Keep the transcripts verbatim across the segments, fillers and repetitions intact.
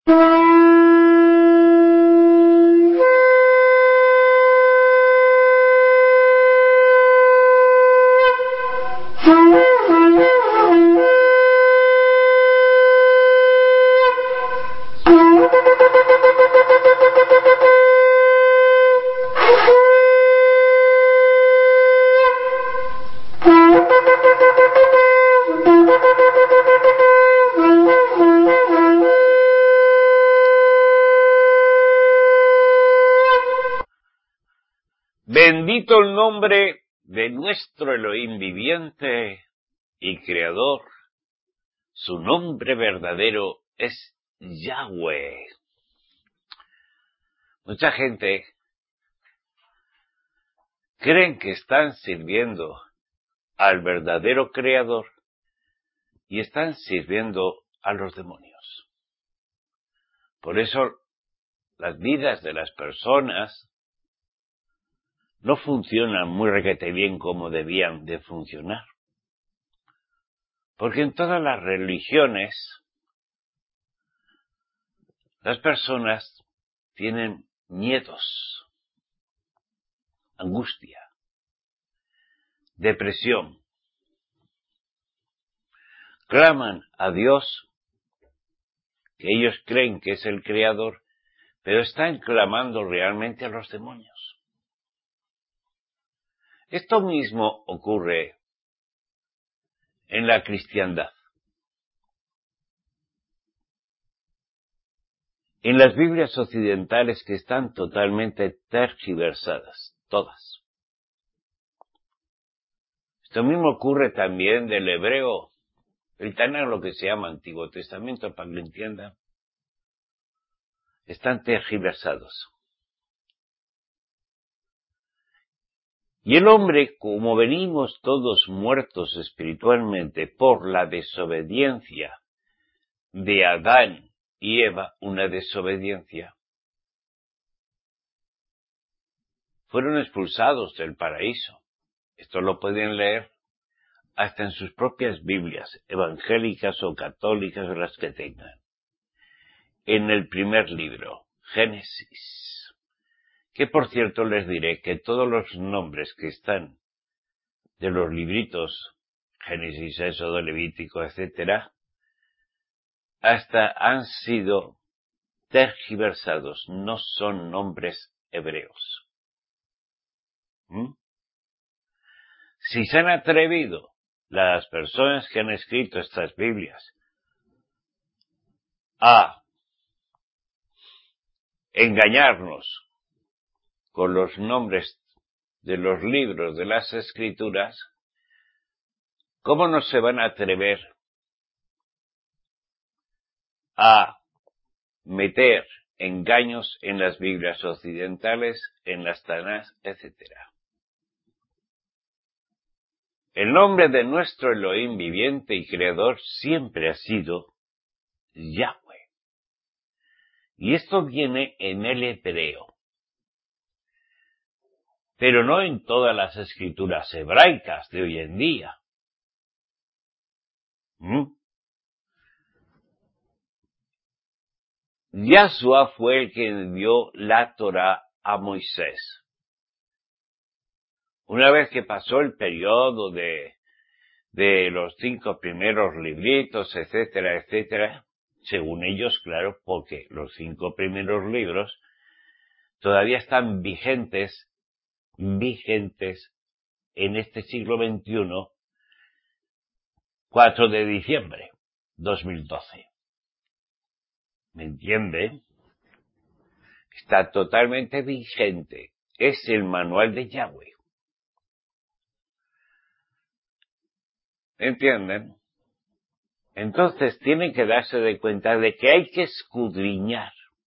Bendito el nombre de nuestro Elohim viviente y creador. Su nombre verdadero es Yahweh. Mucha gente creen que están sirviendo al verdadero creador y están sirviendo a los demonios. Por eso las vidas de las personas no funcionan muy requete bien como debían de funcionar. Porque en todas las religiones, las personas tienen miedos, angustia, depresión. Claman a Dios, que ellos creen que es el Creador, pero están clamando realmente a los demonios. Esto mismo ocurre en la cristiandad. En las Biblias occidentales que están totalmente tergiversadas, todas. Esto mismo ocurre también del hebreo, el Tanaj, lo que se llama Antiguo Testamento, para que lo entiendan. Están tergiversados. Y el hombre, como venimos todos muertos espiritualmente por la desobediencia de Adán y Eva, una desobediencia, fueron expulsados del paraíso. Esto lo pueden leer hasta en sus propias Biblias, evangélicas o católicas, o las que tengan. En el primer libro, Génesis. Que por cierto les diré que todos los nombres que están de los libritos, Génesis, Éxodo, Levítico, etcétera, hasta han sido tergiversados, no son nombres hebreos. ¿Mm? Si se han atrevido las personas que han escrito estas Biblias a engañarnos con los nombres de los libros de las Escrituras, ¿cómo no se van a atrever a meter engaños en las Biblias occidentales, en las Tanaj, etcétera? El nombre de nuestro Elohim viviente y creador siempre ha sido Yahweh. Y esto viene en el hebreo. Pero no en todas las escrituras hebraicas de hoy en día. ¿Mm? Yahshua fue el que dio la Torá a Moisés. Una vez que pasó el periodo de, de los cinco primeros libritos, etcétera, etcétera, según ellos, claro, porque los cinco primeros libros todavía están vigentes, vigentes en este siglo veintiuno, cuatro de diciembre dos mil doce. ¿Me entiende? Está totalmente vigente. Es el manual de Yahweh. ¿Entienden? Entonces tienen que darse de cuenta de que hay que escudriñar,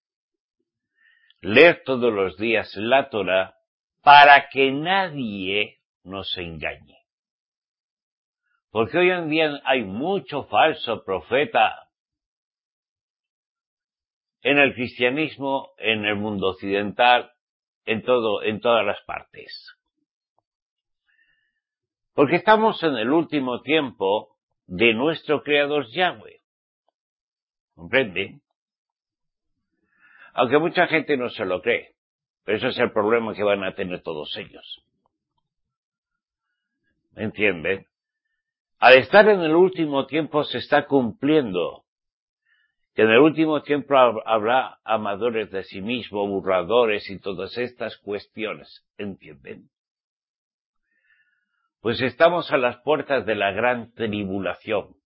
leer todos los días la Torá para que nadie nos engañe. Porque hoy en día hay mucho falso profeta en el cristianismo, en el mundo occidental, en todo, en todas las partes. Porque estamos en el último tiempo de nuestro Creador Yahweh. ¿Comprenden? Aunque mucha gente no se lo cree. Pero eso es el problema que van a tener todos ellos. ¿Me entienden? Al estar en el último tiempo se está cumpliendo que en el último tiempo habrá amadores de sí mismo, burladores y todas estas cuestiones. ¿Entienden? Pues estamos a las puertas de la gran tribulación.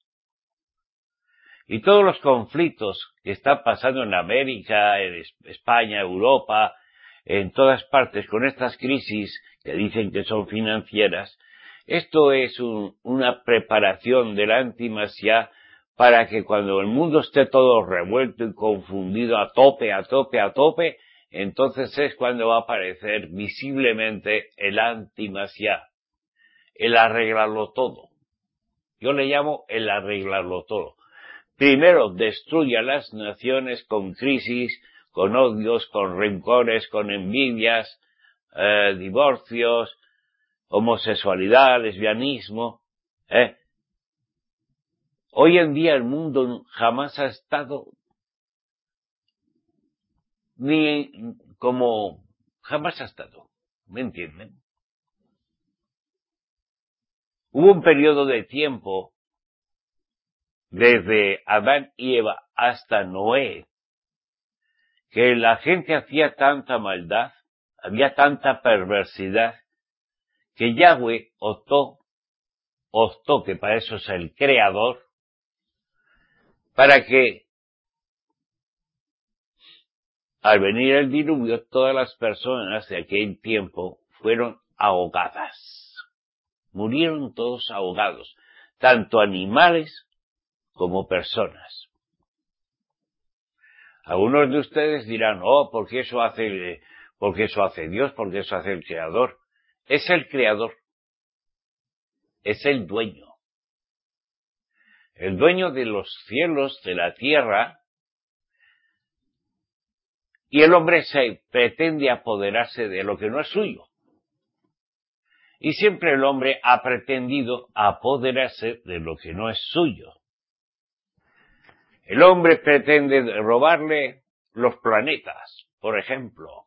Y todos los conflictos que están pasando en América, en España, Europa, en todas partes, con estas crisis que dicen que son financieras, esto es un, una preparación del antimasía para que cuando el mundo esté todo revuelto y confundido a tope, a tope, a tope, entonces es cuando va a aparecer visiblemente el antimasía, el arreglarlo todo. Yo le llamo el arreglarlo todo. Primero destruye a las naciones con crisis, con odios, con rencores, con envidias, eh, divorcios, homosexualidad, lesbianismo. ¿eh? Hoy en día el mundo jamás ha estado ni como jamás ha estado. ¿Me entienden? Hubo un periodo de tiempo desde Adán y Eva hasta Noé que la gente hacía tanta maldad, había tanta perversidad, que Yahweh optó, optó, que para eso es el creador, para que al venir el diluvio todas las personas de aquel tiempo fueron ahogadas. Murieron todos ahogados, tanto animales como personas. Algunos de ustedes dirán, oh, ¿por qué eso hace, por qué eso hace Dios? ¿Por qué eso hace el creador? Es el creador. Es el dueño. El dueño de los cielos, de la tierra, y el hombre se pretende apoderarse de lo que no es suyo. Y siempre el hombre ha pretendido apoderarse de lo que no es suyo. El hombre pretende robarle los planetas, por ejemplo.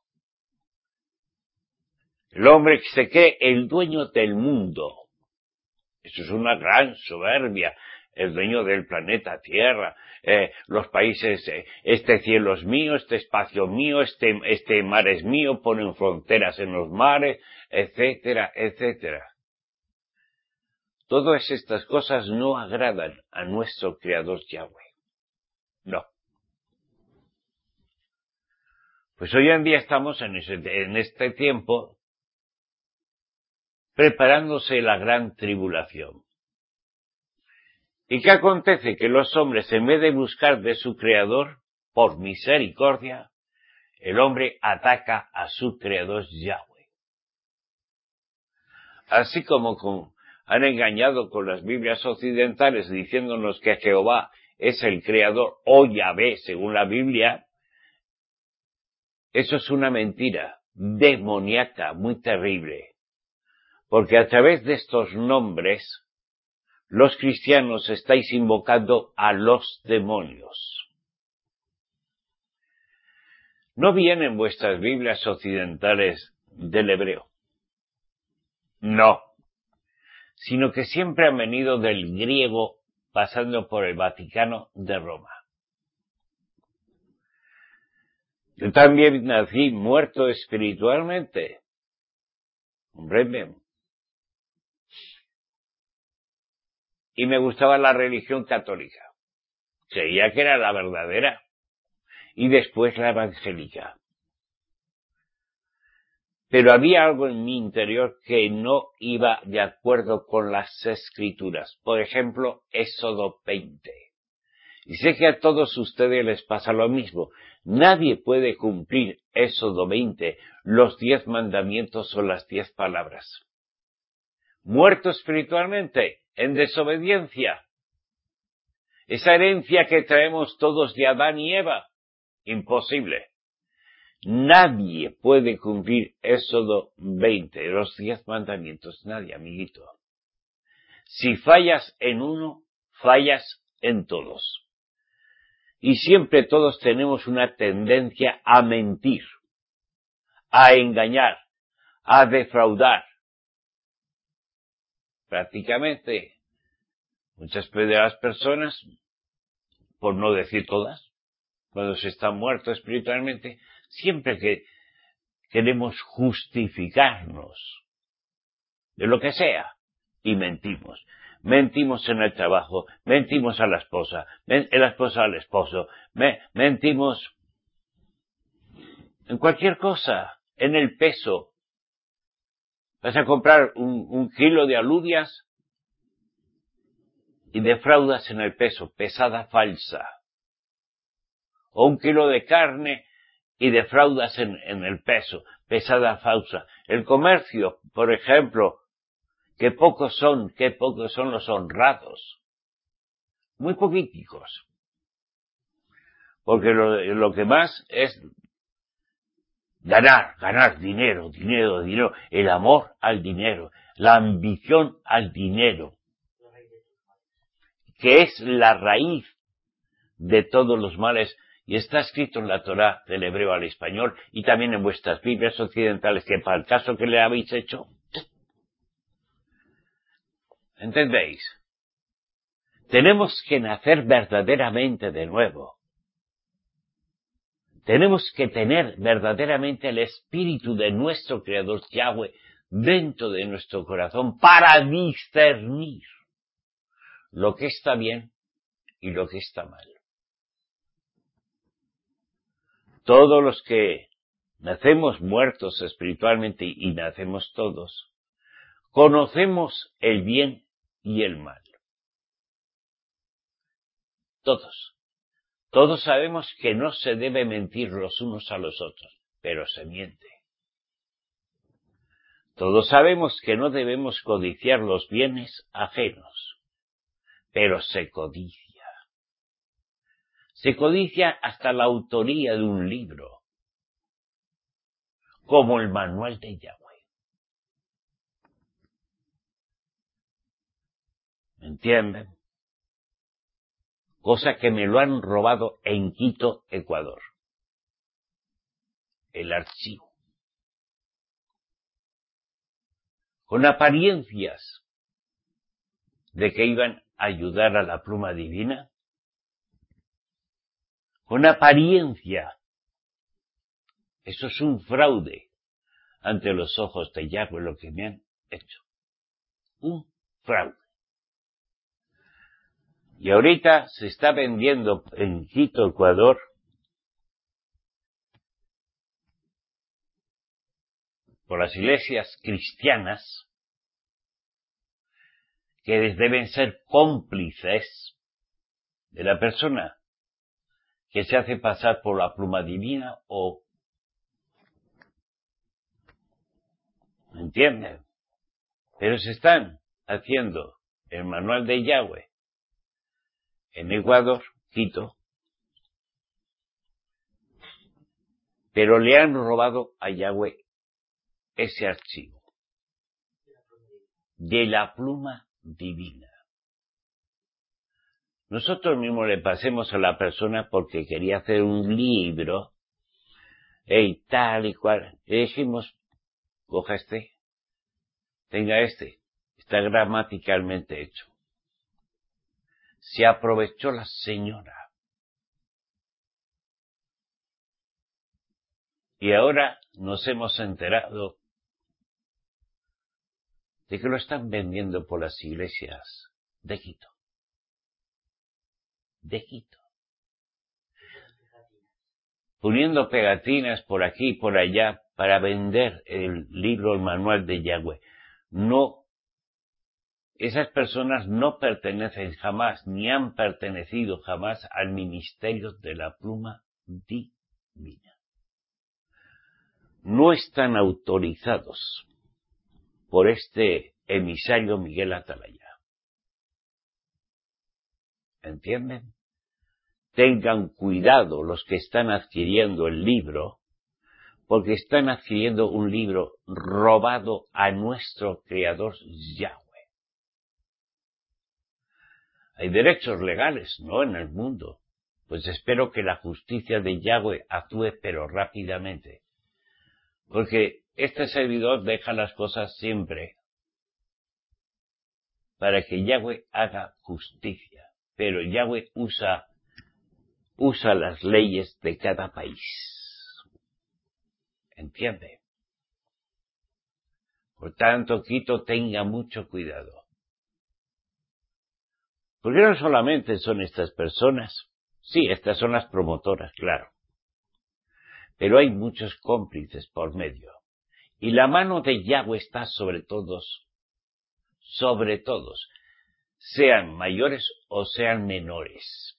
El hombre se cree el dueño del mundo. Eso es una gran soberbia. El dueño del planeta Tierra, eh, los países, eh, este cielo es mío, este espacio es mío, este, este mar es mío, ponen fronteras en los mares, etcétera, etcétera. Todas estas cosas no agradan a nuestro Creador Yahweh. No. Pues hoy en día estamos en, ese, en este tiempo preparándose la gran tribulación. ¿Y qué acontece? Que los hombres, en vez de buscar de su Creador, por misericordia, el hombre ataca a su Creador Yahweh. Así como con, han engañado con las Biblias occidentales diciéndonos que Jehová es el Creador o Yahvé, según la Biblia, eso es una mentira demoníaca muy terrible. Porque a través de estos nombres, los cristianos estáis invocando a los demonios. No vienen vuestras Biblias occidentales del hebreo. No. Sino que siempre han venido del griego pasando por el Vaticano de Roma. Yo también nací muerto espiritualmente. Hombre, y me gustaba la religión católica. Creía que era la verdadera. Y después la evangélica. Pero había algo en mi interior que no iba de acuerdo con las Escrituras. Por ejemplo, Éxodo veinte. Y sé que a todos ustedes les pasa lo mismo. Nadie puede cumplir Éxodo veinte, los diez mandamientos o las diez palabras. Muerto espiritualmente, en desobediencia. Esa herencia que traemos todos de Adán y Eva. Imposible. Nadie puede cumplir Éxodo veinte, los diez mandamientos. Nadie, amiguito. Si fallas en uno, fallas en todos. Y siempre todos tenemos una tendencia a mentir, a engañar, a defraudar. Prácticamente, muchas de las personas, por no decir todas, cuando se está muerto espiritualmente, siempre que queremos justificarnos de lo que sea, y mentimos. Mentimos en el trabajo, mentimos a la esposa, men- la esposa al esposo, me- mentimos en cualquier cosa, en el peso. Vas a comprar un, un kilo de alubias y defraudas en el peso, pesada falsa. O un kilo de carne y defraudas en, en el peso, pesada falsa. El comercio, por ejemplo, qué pocos son, qué pocos son los honrados. Muy poquiticos. Porque lo, lo que más es ganar, ganar dinero, dinero, dinero, el amor al dinero, la ambición al dinero, que es la raíz de todos los males, y está escrito en la Torá del hebreo al español y también en vuestras Biblias occidentales, que para el caso que le habéis hecho, ¿entendéis? Tenemos que nacer verdaderamente de nuevo. Tenemos que tener verdaderamente el espíritu de nuestro Creador Yahweh dentro de nuestro corazón para discernir lo que está bien y lo que está mal. Todos los que nacemos muertos espiritualmente, y nacemos todos, conocemos el bien y el mal. Todos. Todos sabemos que no se debe mentir los unos a los otros, pero se miente. Todos sabemos que no debemos codiciar los bienes ajenos, pero se codicia. Se codicia hasta la autoría de un libro, como el manual de Yahweh. ¿Me entienden? Cosa que me lo han robado en Quito, Ecuador. El archivo. Con apariencias de que iban a ayudar a la pluma divina, con apariencia. Eso es un fraude ante los ojos de Yahweh lo que me han hecho. Un fraude. Y ahorita se está vendiendo en Quito, Ecuador, por las iglesias cristianas, que deben ser cómplices de la persona que se hace pasar por la pluma divina o... ¿Me entienden? Pero se están haciendo el manual de Yahweh en Ecuador, Quito, pero le han robado a Yahweh ese archivo de la pluma divina. Nosotros mismos le pasemos a la persona porque quería hacer un libro, y tal y cual, le dijimos, coja este, tenga este, está gramaticalmente hecho. Se aprovechó la señora. Y ahora nos hemos enterado de que lo están vendiendo por las iglesias de Quito. De Quito. Poniendo pegatinas por aquí y por allá para vender el libro, el manual de Yahweh. No, esas personas no pertenecen jamás, ni han pertenecido jamás al ministerio de la pluma divina. No están autorizados por este emisario Miguel Atalaya. ¿Entienden? Tengan cuidado los que están adquiriendo el libro, porque están adquiriendo un libro robado a nuestro Creador Yahweh. Hay derechos legales, ¿no?, en el mundo, Pues espero que la justicia de Yahweh actúe pero rápidamente. Porque este servidor deja las cosas siempre para que Yahweh haga justicia. Pero Yahweh usa, usa las leyes de cada país. ¿Entiende? Por tanto, Quito tenga mucho cuidado. Porque no solamente son estas personas, sí, estas son las promotoras, claro, pero hay muchos cómplices por medio. Y la mano de Yahweh está sobre todos, sobre todos, sean mayores o sean menores.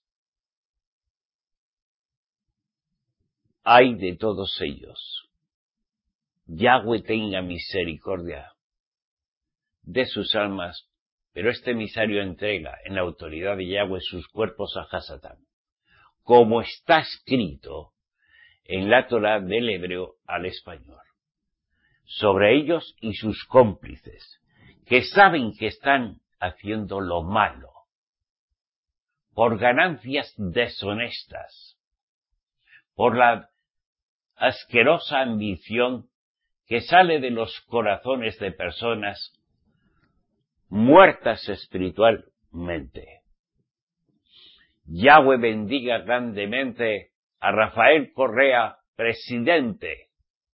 Ay de todos ellos. Yahweh tenga misericordia de sus almas, pero este emisario entrega en la autoridad de Yahweh sus cuerpos a Hasatán, como está escrito en la Torá del hebreo al español, sobre ellos y sus cómplices, que saben que están haciendo lo malo, por ganancias deshonestas, por la asquerosa ambición que sale de los corazones de personas muertas espiritualmente. Yahweh bendiga grandemente a Rafael Correa, presidente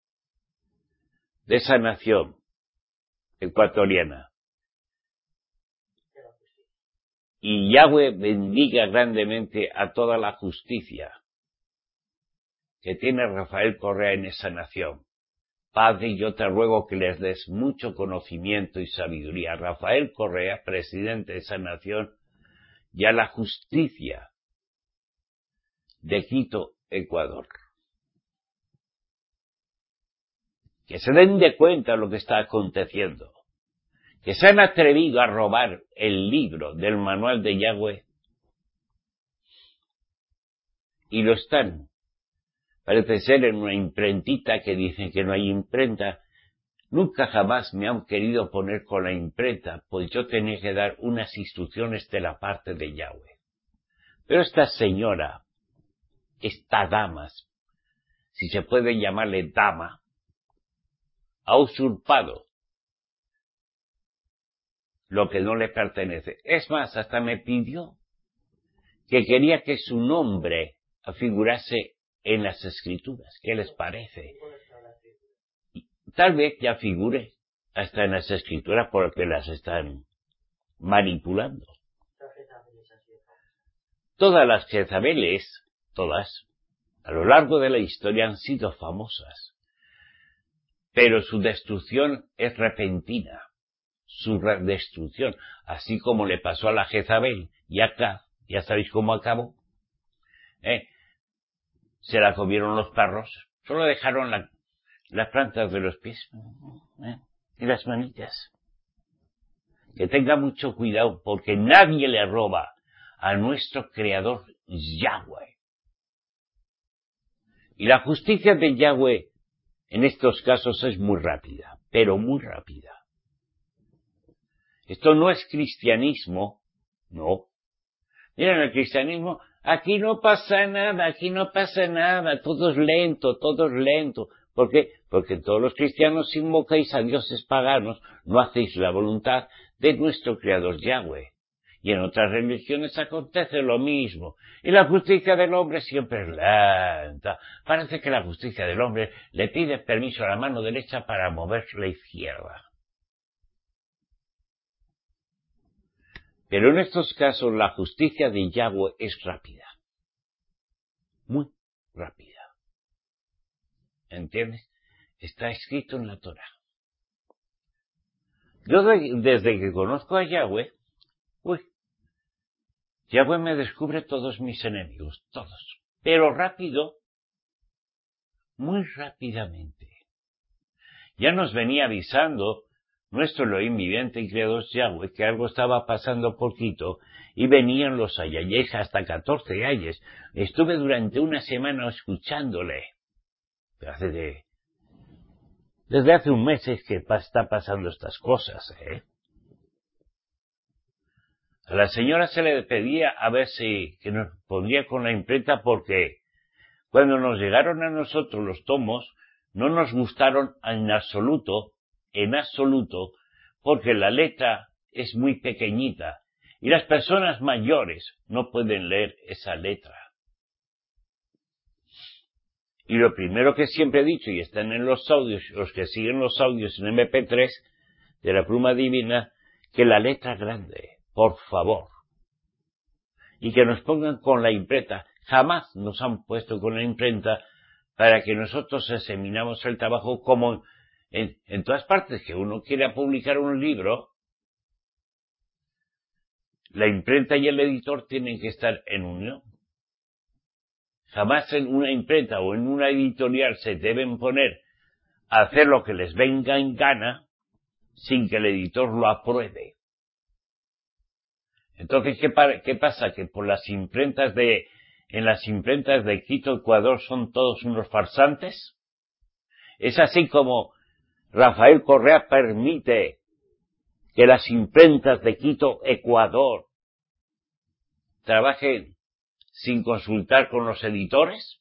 de esa nación ecuatoriana. Y Yahweh bendiga grandemente a toda la justicia que tiene Rafael Correa en esa nación. Padre, yo te ruego que les des mucho conocimiento y sabiduría a Rafael Correa, presidente de esa nación, y a la justicia de Quito, Ecuador. Que se den de cuenta de lo que está aconteciendo. Que se han atrevido a robar el libro del manual de Yahweh y lo están. Parece ser en una imprentita que dicen que no hay imprenta. Nunca jamás me han querido poner con la imprenta, pues yo tenía que dar unas instrucciones de la parte de Yahweh. Pero esta señora, esta dama, si se puede llamarle dama, ha usurpado lo que no le pertenece. Es más, hasta me pidió que quería que su nombre figurase en las escrituras. ¿Qué les parece? Tal vez ya figure hasta en las escrituras porque las están manipulando. Todas las Jezabeles, todas, a lo largo de la historia han sido famosas, pero su destrucción es repentina, su destrucción, así como le pasó a la Jezabel, y acá, ya sabéis cómo acabó, ¿eh? Se la comieron los perros, solo dejaron la, las plantas de los pies, ¿eh? Y las manitas. Que tenga mucho cuidado, porque nadie le roba a nuestro Creador Yahweh. Y la justicia de Yahweh en estos casos es muy rápida, pero muy rápida. Esto no es cristianismo, no. Miren, el cristianismo, aquí no pasa nada, aquí no pasa nada, todo es lento, todo es lento. ¿Por qué? Porque todos los cristianos, si invocáis a dioses paganos, no hacéis la voluntad de nuestro Creador Yahweh. Y en otras religiones acontece lo mismo. Y la justicia del hombre siempre es lenta. Parece que la justicia del hombre le pide permiso a la mano derecha para mover la izquierda. Pero en estos casos la justicia de Yahweh es rápida. Muy rápida. ¿Entiendes? Está escrito en la Torá. Yo de, desde que conozco a Yahweh, uy, Yahweh me descubre todos mis enemigos, todos. Pero rápido, muy rápidamente. Ya nos venía avisando nuestro Elohim viviente y creador Yahweh que algo estaba pasando por Quito y venían los ayayes, hasta catorce ayes. Estuve durante una semana escuchándole. Hace de, desde hace un mes es que está pasando estas cosas, ¿eh? A la señora se le pedía a ver si que nos pondría con la imprenta porque cuando nos llegaron a nosotros los tomos no nos gustaron en absoluto, en absoluto, porque la letra es muy pequeñita y las personas mayores no pueden leer esa letra. Y lo primero que siempre he dicho, y están en los audios, los que siguen los audios en eme pe tres de la Pluma Divina, que la letra grande, por favor. Y que nos pongan con la imprenta. Jamás nos han puesto con la imprenta para que nosotros examinamos el trabajo como en, en todas partes que uno quiera publicar un libro. La imprenta y el editor tienen que estar en unión. Jamás en una imprenta o en una editorial se deben poner a hacer lo que les venga en gana sin que el editor lo apruebe. Entonces, ¿qué, qué pasa? Que por las imprentas de, en las imprentas de Quito, Ecuador, son todos unos farsantes. Es así como Rafael Correa permite que las imprentas de Quito, Ecuador, trabajen sin consultar con los editores.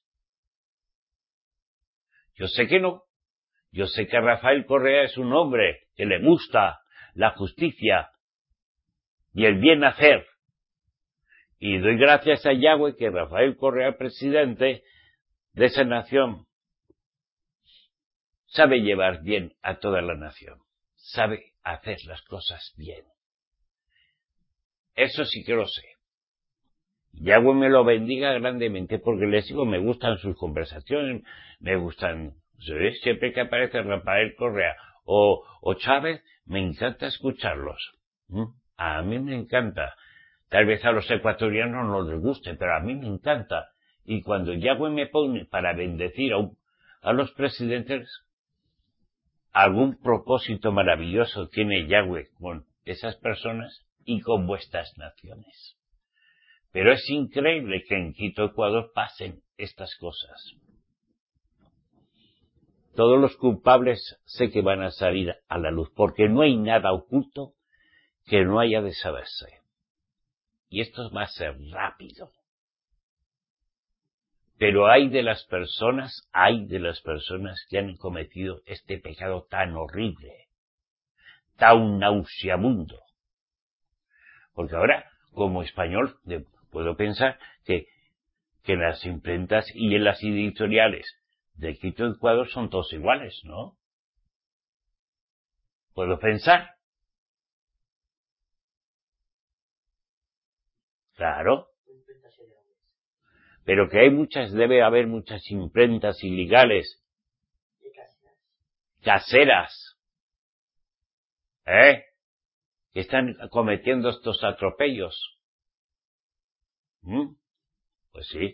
Yo sé que no. Yo sé que Rafael Correa es un hombre que le gusta la justicia y el bien hacer. Y doy gracias a Yahweh que Rafael Correa, presidente de esa nación, sabe llevar bien a toda la nación. Sabe hacer las cosas bien. Eso sí que lo sé. Yahweh me lo bendiga grandemente porque les digo, me gustan sus conversaciones, me gustan, ¿sabes? Siempre que aparece Rafael Correa o, o Chávez, me encanta escucharlos. ¿Mm? A mí me encanta. Tal vez a los ecuatorianos no les guste, pero a mí me encanta. Y cuando Yahweh me pone para bendecir a, un, a los presidentes, algún propósito maravilloso tiene Yahweh con esas personas y con vuestras naciones. Pero es increíble que en Quito, Ecuador, pasen estas cosas. Todos los culpables sé que van a salir a la luz, porque no hay nada oculto que no haya de saberse. Y esto va a ser rápido. Pero hay de las personas, hay de las personas que han cometido este pecado tan horrible, tan nauseabundo. Porque ahora, como español, puedo pensar que, que las imprentas y en las editoriales de Quito, Ecuador, son todos iguales, ¿no? Puedo pensar. Claro. Pero que hay muchas, debe haber muchas imprentas ilegales. Caseras. ¿Eh? Que están cometiendo estos atropellos. ¿Mm? Pues sí.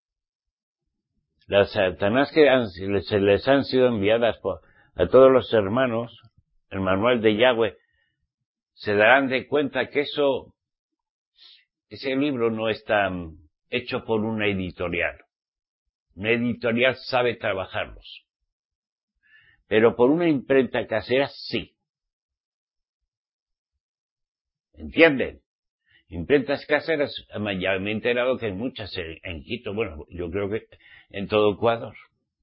Las Satanás que han, se les han sido enviadas por, a todos los hermanos, el manual de Yahweh, se darán de cuenta que eso, ese libro no está hecho por una editorial. Una editorial sabe trabajarlos. Pero por una imprenta casera, sí. ¿Entienden? Imprentas caseras, ya me he enterado que hay muchas en, en Quito, bueno, yo creo que en todo Ecuador.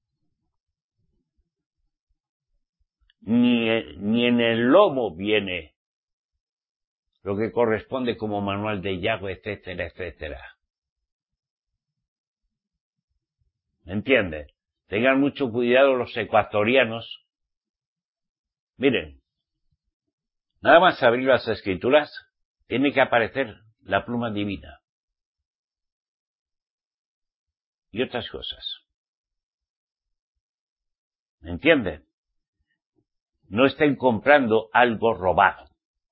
Ni, ni en el lomo viene lo que corresponde como manual de Yahweh, etcétera, etcétera. ¿Me entienden? Tengan mucho cuidado los ecuatorianos. Miren, nada más abrir las escrituras, tiene que aparecer la pluma divina. Y otras cosas. ¿Me entienden? No estén comprando algo robado.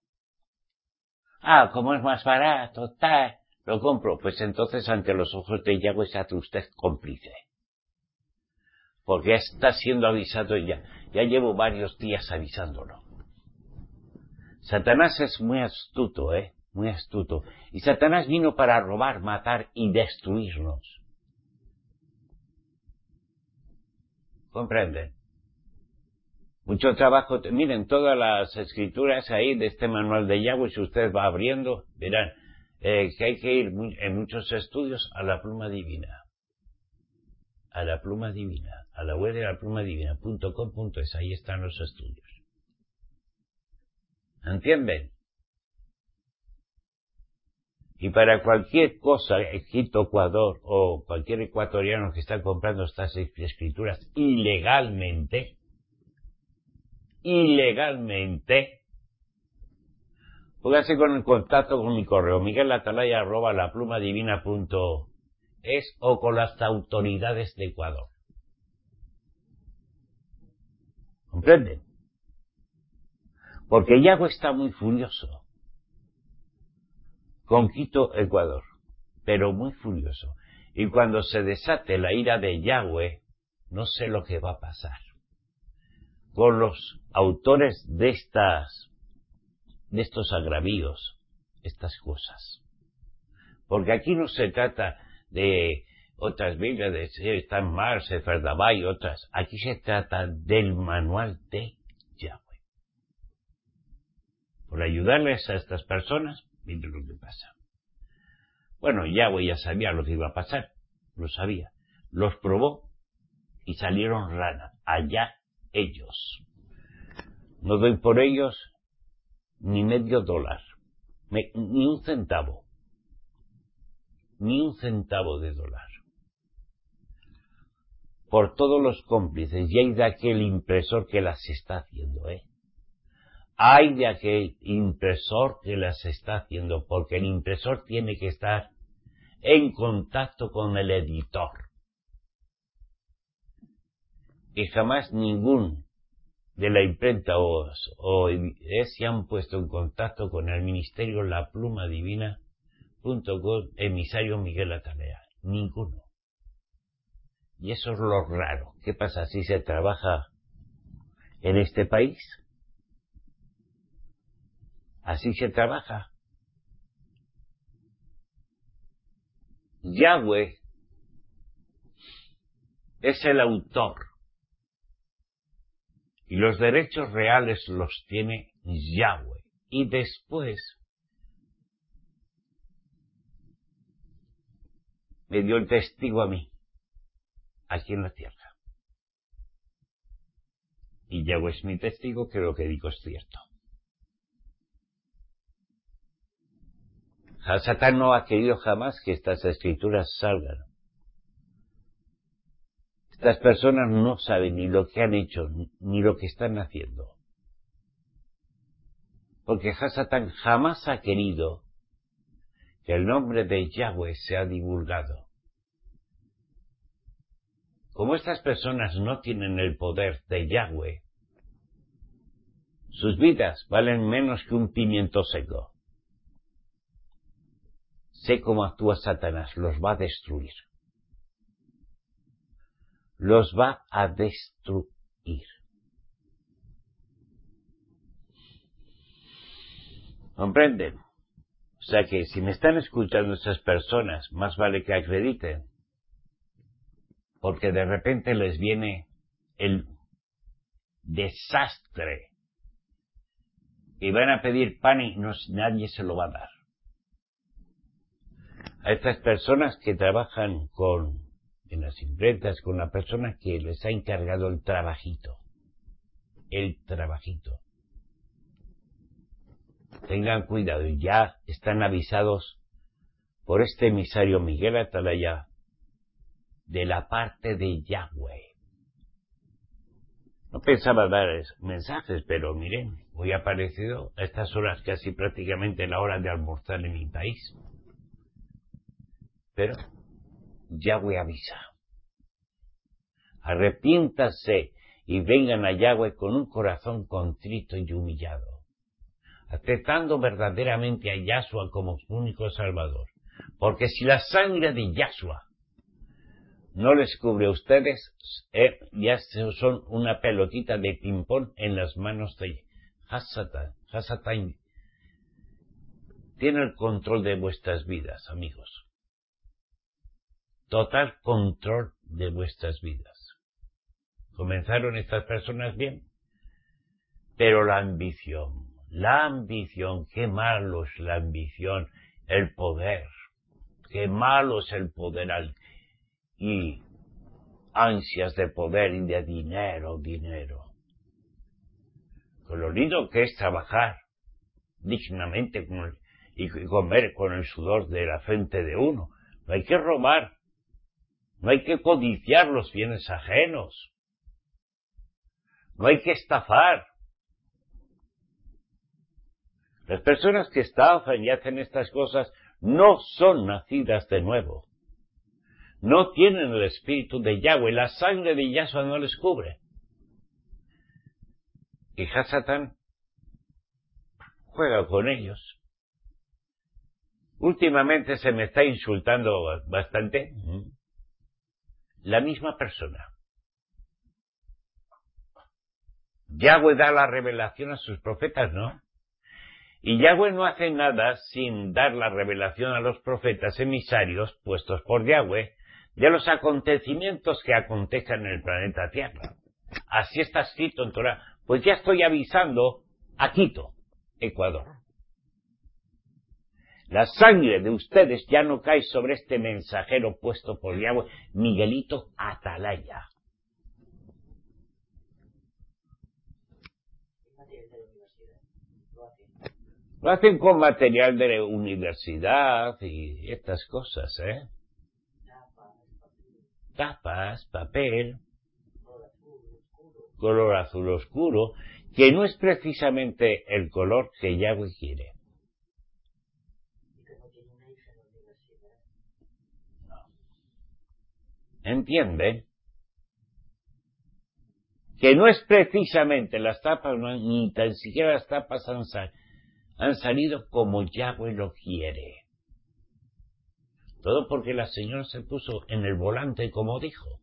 Ah, como es más barato, tal, lo compro. Pues entonces ante los ojos de Yahweh se hace usted cómplice. Porque está siendo avisado ya. Ya llevo varios días avisándolo. Satanás es muy astuto, ¿eh? Muy astuto. Y Satanás vino para robar, matar y destruirnos. ¿Comprenden? Mucho trabajo. Miren, todas las escrituras ahí de este manual de Yahweh, si usted va abriendo, verán eh, que hay que ir muy, en muchos estudios a la pluma divina. A la pluma divina. A la web de la pluma divina punto com punto es. Ahí están los estudios. ¿Entienden? Y para cualquier cosa, Egipto, Ecuador o cualquier ecuatoriano que está comprando estas escrituras ilegalmente, ilegalmente, póngase con el contacto con mi correo, miguelatalaya arroba la pluma divina punto es o con las autoridades de Ecuador. ¿Comprenden? Porque Yahweh está muy furioso con Quito, Ecuador, pero muy furioso. Y cuando se desate la ira de Yahweh, no sé lo que va a pasar con los autores de estas, de estos agravios, estas cosas. Porque aquí no se trata de otras Biblias, de si están mal, Sefer Dabá y otras. Aquí se trata del manual de Yahweh. Por ayudarles a estas personas, miren lo que pasa. Bueno, Yahweh ya sabía lo que iba a pasar, lo sabía. Los probó y salieron ranas. Allá ellos. No doy por ellos ni medio dólar, me, ni un centavo, ni un centavo de dólar. Por todos los cómplices, y hay de aquel impresor que las está haciendo, ¿eh? Hay de aquel impresor que las está haciendo, porque el impresor tiene que estar en contacto con el editor. Y jamás ningún de la imprenta o, o se han puesto en contacto con el ministerio La Pluma Divina punto com, emisario Miguel Atalaya. Ninguno. Y eso es lo raro. ¿Qué pasa si se trabaja en este país? Así se trabaja. Yahweh es el autor y los derechos reales los tiene Yahweh. Y después me dio el testigo a mí, aquí en la tierra. Y Yahweh es mi testigo que lo que digo es cierto. Satán no ha querido jamás que estas escrituras salgan. Estas personas no saben ni lo que han hecho, ni lo que están haciendo. Porque Satán jamás ha querido que el nombre de Yahweh sea divulgado. Como estas personas no tienen el poder de Yahweh, sus vidas valen menos que un pimiento seco. Sé cómo actúa Satanás, los va a destruir. Los va a destruir. ¿Comprenden? O sea que si me están escuchando estas personas, más vale que acrediten. Porque de repente les viene el desastre. Y van a pedir pan y no, nadie se lo va a dar. A estas personas que trabajan con, en las imprentas, con la persona que les ha encargado el trabajito. El trabajito. Tengan cuidado, y ya están avisados por este emisario Miguel Atalaya de la parte de Yahweh. No pensaba dar mensajes, pero miren, hoy ha aparecido a estas horas casi prácticamente la hora de almorzar en mi país. Pero Yahweh avisa. Arrepiéntanse y vengan a Yahweh con un corazón contrito y humillado, aceptando verdaderamente a Yahshua como su único Salvador. Porque si la sangre de Yahshua no les cubre a ustedes, eh, ya son una pelotita de ping-pong en las manos de Hasatán. Hasatán tiene el control de vuestras vidas, amigos. Total control de vuestras vidas. ¿Comenzaron estas personas bien? Pero la ambición, la ambición, qué malo es la ambición, el poder, qué malo es el poder al, y ansias de poder y de dinero, dinero. Con lo lindo que es trabajar dignamente con el, y comer con el sudor de la frente de uno. No hay que robar, no hay que codiciar los bienes ajenos, no hay que estafar. Las personas que estafan y hacen estas cosas no son nacidas de nuevo. No tienen el espíritu de Yahweh, la sangre de Yahshua no les cubre. Y Hasatán juega con ellos. Últimamente se me está insultando bastante la misma persona. Yahweh da la revelación a sus profetas, ¿no? Y Yahweh no hace nada sin dar la revelación a los profetas emisarios puestos por Yahweh de los acontecimientos que acontezcan en el planeta Tierra. Así está escrito en Torah. Pues ya estoy avisando a Quito, Ecuador. La sangre de ustedes ya no cae sobre este mensajero puesto por Yahweh, Miguelito Atalaya. Lo hacen con material de universidad y estas cosas, ¿eh? Tapas, papel, color azul oscuro, que no es precisamente el color que Yahweh quiere. No. ¿Entienden? Que no es precisamente las tapas, no, ni tan siquiera las tapas han salido. Han salido como Yahweh lo quiere. Todo porque la señora se puso en el volante como dijo.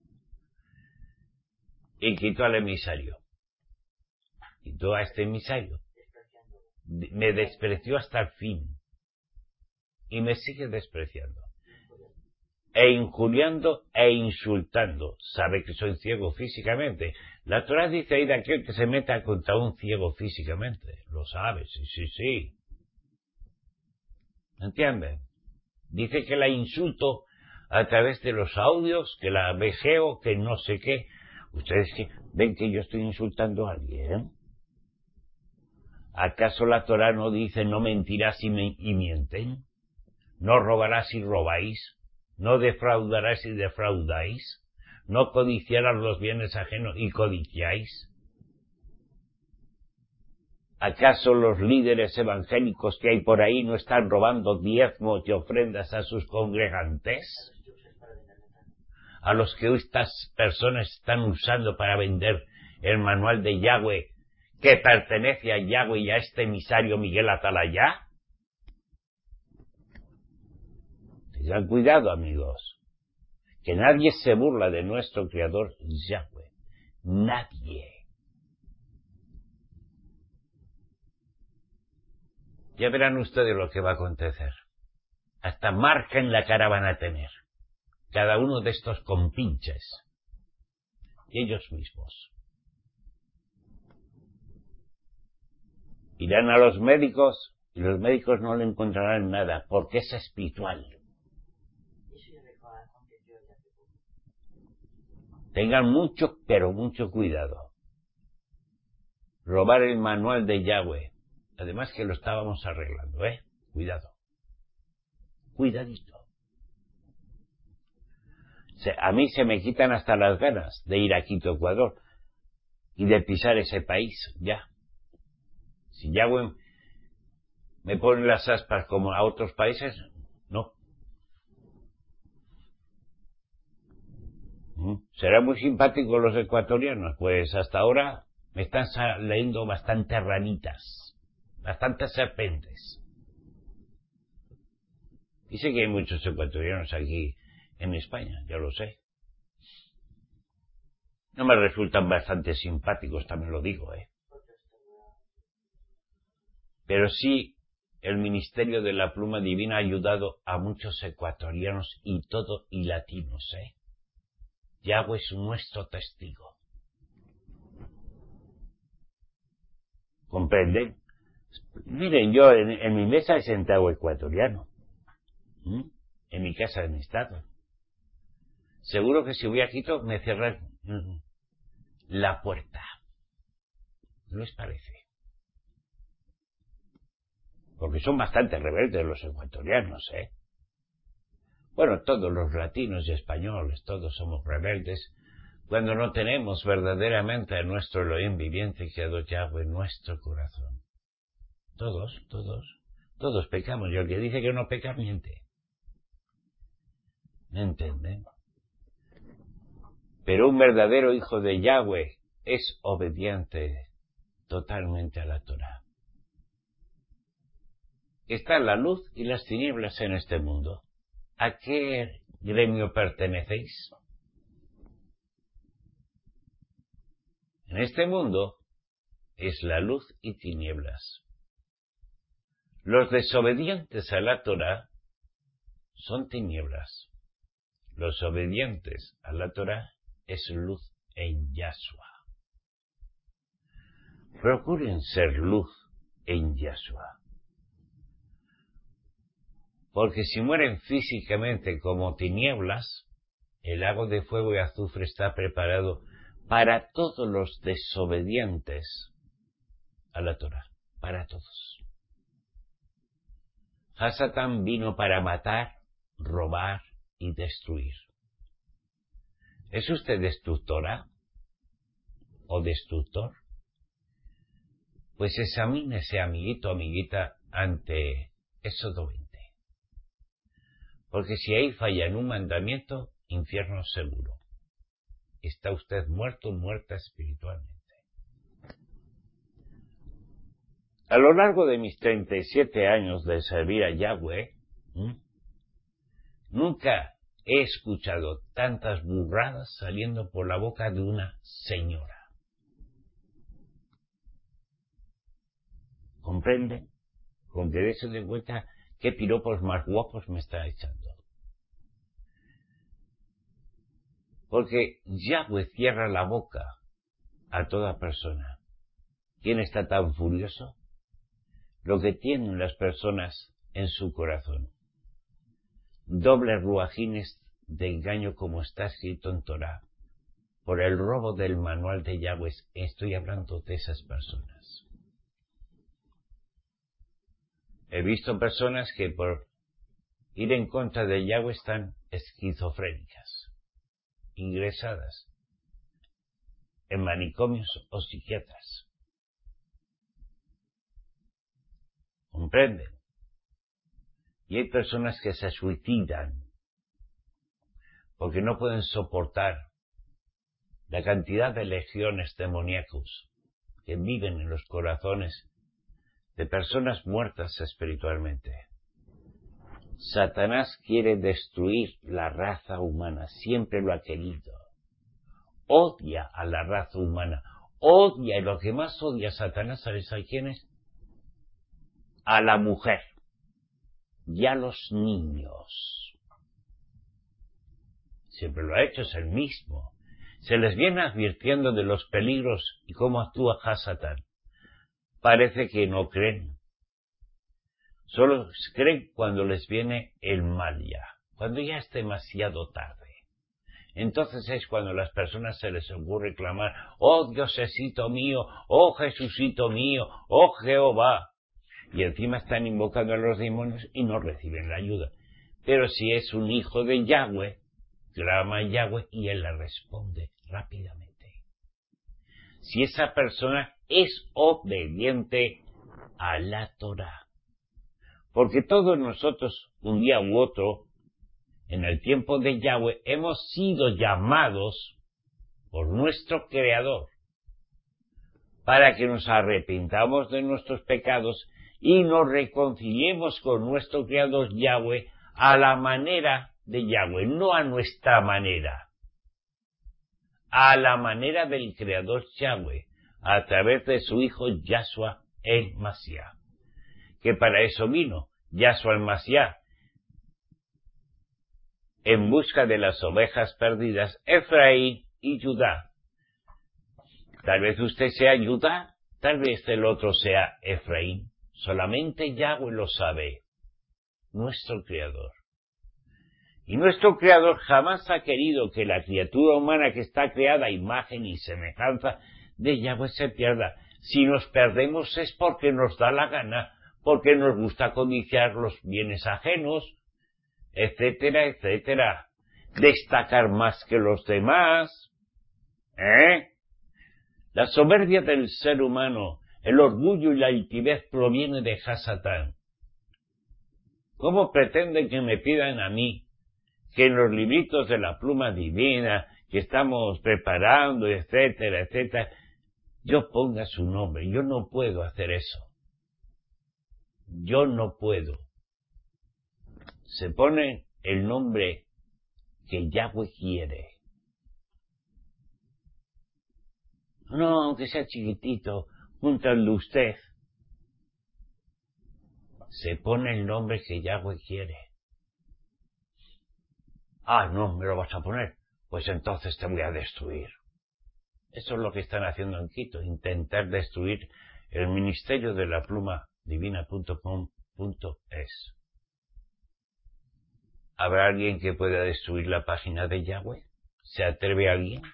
Y quitó al emisario. Quitó a este emisario. Me despreció hasta el fin. Y me sigue despreciando. E injuriando e insultando. Sabe que soy ciego físicamente. La Torah dice ahí de aquel que se meta contra un ciego físicamente. Lo sabe, sí, sí, sí. ¿Entienden? Dice que la insulto a través de los audios, que la vejeo, que no sé qué. ¿Ustedes ven que yo estoy insultando a alguien? ¿Acaso la Torah no dice no mentirás y, me, y mienten? ¿No robarás y robáis? ¿No defraudarás y defraudáis? ¿No codiciarás los bienes ajenos y codiciáis? ¿Acaso los líderes evangélicos que hay por ahí no están robando diezmos y ofrendas a sus congregantes? A los que estas personas están usando para vender el manual de Yahweh, que pertenece a Yahweh y a este emisario Miguel Atalaya. Tengan cuidado, amigos, que nadie se burla de nuestro Creador Yahweh. Nadie. Ya verán ustedes lo que va a acontecer. Hasta marca en la cara van a tener. Cada uno de estos compinches. Y ellos mismos. Irán a los médicos y los médicos no le encontrarán nada porque es espiritual. Tengan mucho, pero mucho cuidado. Robar el manual de Yahweh. Además que lo estábamos arreglando, ¿eh? Cuidado. Cuidadito. Se, a mí se me quitan hasta las ganas de ir a Quito, Ecuador, y de pisar ese país, ya. Si Yahweh me pone las aspas como a otros países, no. ¿Será muy simpático los ecuatorianos? Pues hasta ahora me están saliendo bastantes ranitas, bastantes serpentes. Y sé que hay muchos ecuatorianos aquí en España, ya lo sé. No me resultan bastante simpáticos, también lo digo, ¿eh? Pero sí, el ministerio de la pluma divina ha ayudado a muchos ecuatorianos y todo y latinos, ¿eh? Yahweh es nuestro testigo. ¿Comprenden? Miren, yo en, en mi mesa he sentado ecuatoriano. ¿Mm? En mi casa, en mi estado. Seguro que si voy a Quito me cierran mm, la puerta. ¿No les parece? Porque son bastante rebeldes los ecuatorianos, ¿eh? Bueno, todos los latinos y españoles, todos somos rebeldes cuando no tenemos verdaderamente a nuestro Elohim viviente que ha Yahweh en nuestro corazón. Todos, todos, todos pecamos, y el que dice que no peca miente. ¿Me entienden? Pero un verdadero hijo de Yahweh es obediente totalmente a la Torah. Está la luz y las tinieblas en este mundo. ¿A qué gremio pertenecéis? En este mundo es la luz y tinieblas. Los desobedientes a la Torah son tinieblas. Los obedientes a la Torah es luz en Yahshua. Procuren ser luz en Yahshua. Porque si mueren físicamente como tinieblas, el lago de fuego y azufre está preparado para todos los desobedientes a la Torah, para todos. Hasatán vino para matar, robar y destruir. ¿Es usted destructora o destructor? Pues examínese, amiguito, amiguita, ante Éxodo veinte. Porque si ahí falla en un mandamiento, infierno seguro. Está usted muerto, muerta espiritualmente. A lo largo de mis treinta y siete años de servir a Yahweh, ¿m? nunca he escuchado tantas burradas saliendo por la boca de una señora. ¿Comprenden? Con que dése de cuenta qué piropos más guapos me está echando. Porque Yahweh cierra la boca a toda persona. ¿Quién está tan furioso? Lo que tienen las personas en su corazón. Dobles ruajines de engaño como está escrito en Torah. Por el robo del manual de Yahweh estoy hablando de esas personas. He visto personas que por ir en contra de Yahweh están esquizofrénicas, ingresadas en manicomios o psiquiatras. ¿Comprenden? Y hay personas que se suicidan porque no pueden soportar la cantidad de legiones demoníacos que viven en los corazones de personas muertas espiritualmente. Satanás quiere destruir la raza humana, siempre lo ha querido. Odia a la raza humana, odia, y lo que más odia a Satanás, ¿sabes a quién es? A la mujer y a los niños. Siempre lo ha hecho, es el mismo. Se les viene advirtiendo de los peligros y cómo actúa Hasatán. Parece que no creen. Solo creen cuando les viene el mal ya, cuando ya es demasiado tarde. Entonces es cuando a las personas se les ocurre clamar, oh Diosecito mío, oh Jesucito mío, oh Jehová. Y encima están invocando a los demonios y no reciben la ayuda. Pero si es un hijo de Yahweh, clama a Yahweh y él le responde rápidamente. Si esa persona es obediente a la Torah. Porque todos nosotros, un día u otro, en el tiempo de Yahweh, hemos sido llamados por nuestro Creador para que nos arrepintamos de nuestros pecados y nos reconciliemos con nuestro Creador Yahweh a la manera de Yahweh, no a nuestra manera, a la manera del Creador Yahweh, a través de su Hijo Yahshua el Mashiach, que para eso vino, Yahshua el Mashiach, en busca de las ovejas perdidas, Efraín y Judá. Tal vez usted sea Judá, Tal vez el otro sea Efraín. Solamente Yahweh lo sabe, nuestro Creador. Y nuestro Creador jamás ha querido que la criatura humana que está creada a imagen y semejanza de Yahweh se pierda. Si nos perdemos es porque nos da la gana, porque nos gusta codiciar los bienes ajenos, etcétera, etcétera. Destacar más que los demás, ¿eh? La soberbia del ser humano, el orgullo y la altivez proviene de Hasatán. ¿Cómo pretenden que me pidan a mí que en los libritos de la pluma divina que estamos preparando, etcétera, etcétera, yo ponga su nombre? Yo no puedo hacer eso. Yo no puedo. Se pone el nombre que Yahweh quiere. No, aunque sea chiquitito, junto al de usted. Se pone el nombre que Yahweh quiere. Ah, no, me lo vas a poner. Pues entonces te voy a destruir. Eso es lo que están haciendo en Quito, intentar destruir el ministerio de la pluma divina punto com punto es. ¿Habrá alguien que pueda destruir la página de Yahweh? ¿Se atreve alguien?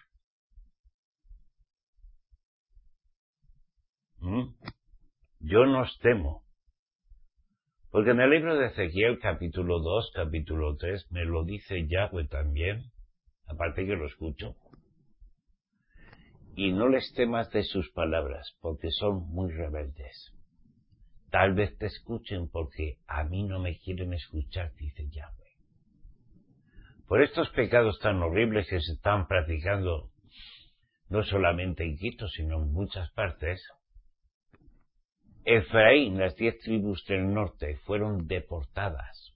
¿Mm? Yo no os temo. Porque en el libro de Ezequiel, capítulo dos, capítulo tres, me lo dice Yahweh también, aparte que lo escucho. Y no les temas de sus palabras, porque son muy rebeldes. Tal vez te escuchen porque a mí no me quieren escuchar, dice Yahweh. Por estos pecados tan horribles que se están practicando, no solamente en Quito, sino en muchas partes, Efraín, las diez tribus del norte, fueron deportadas.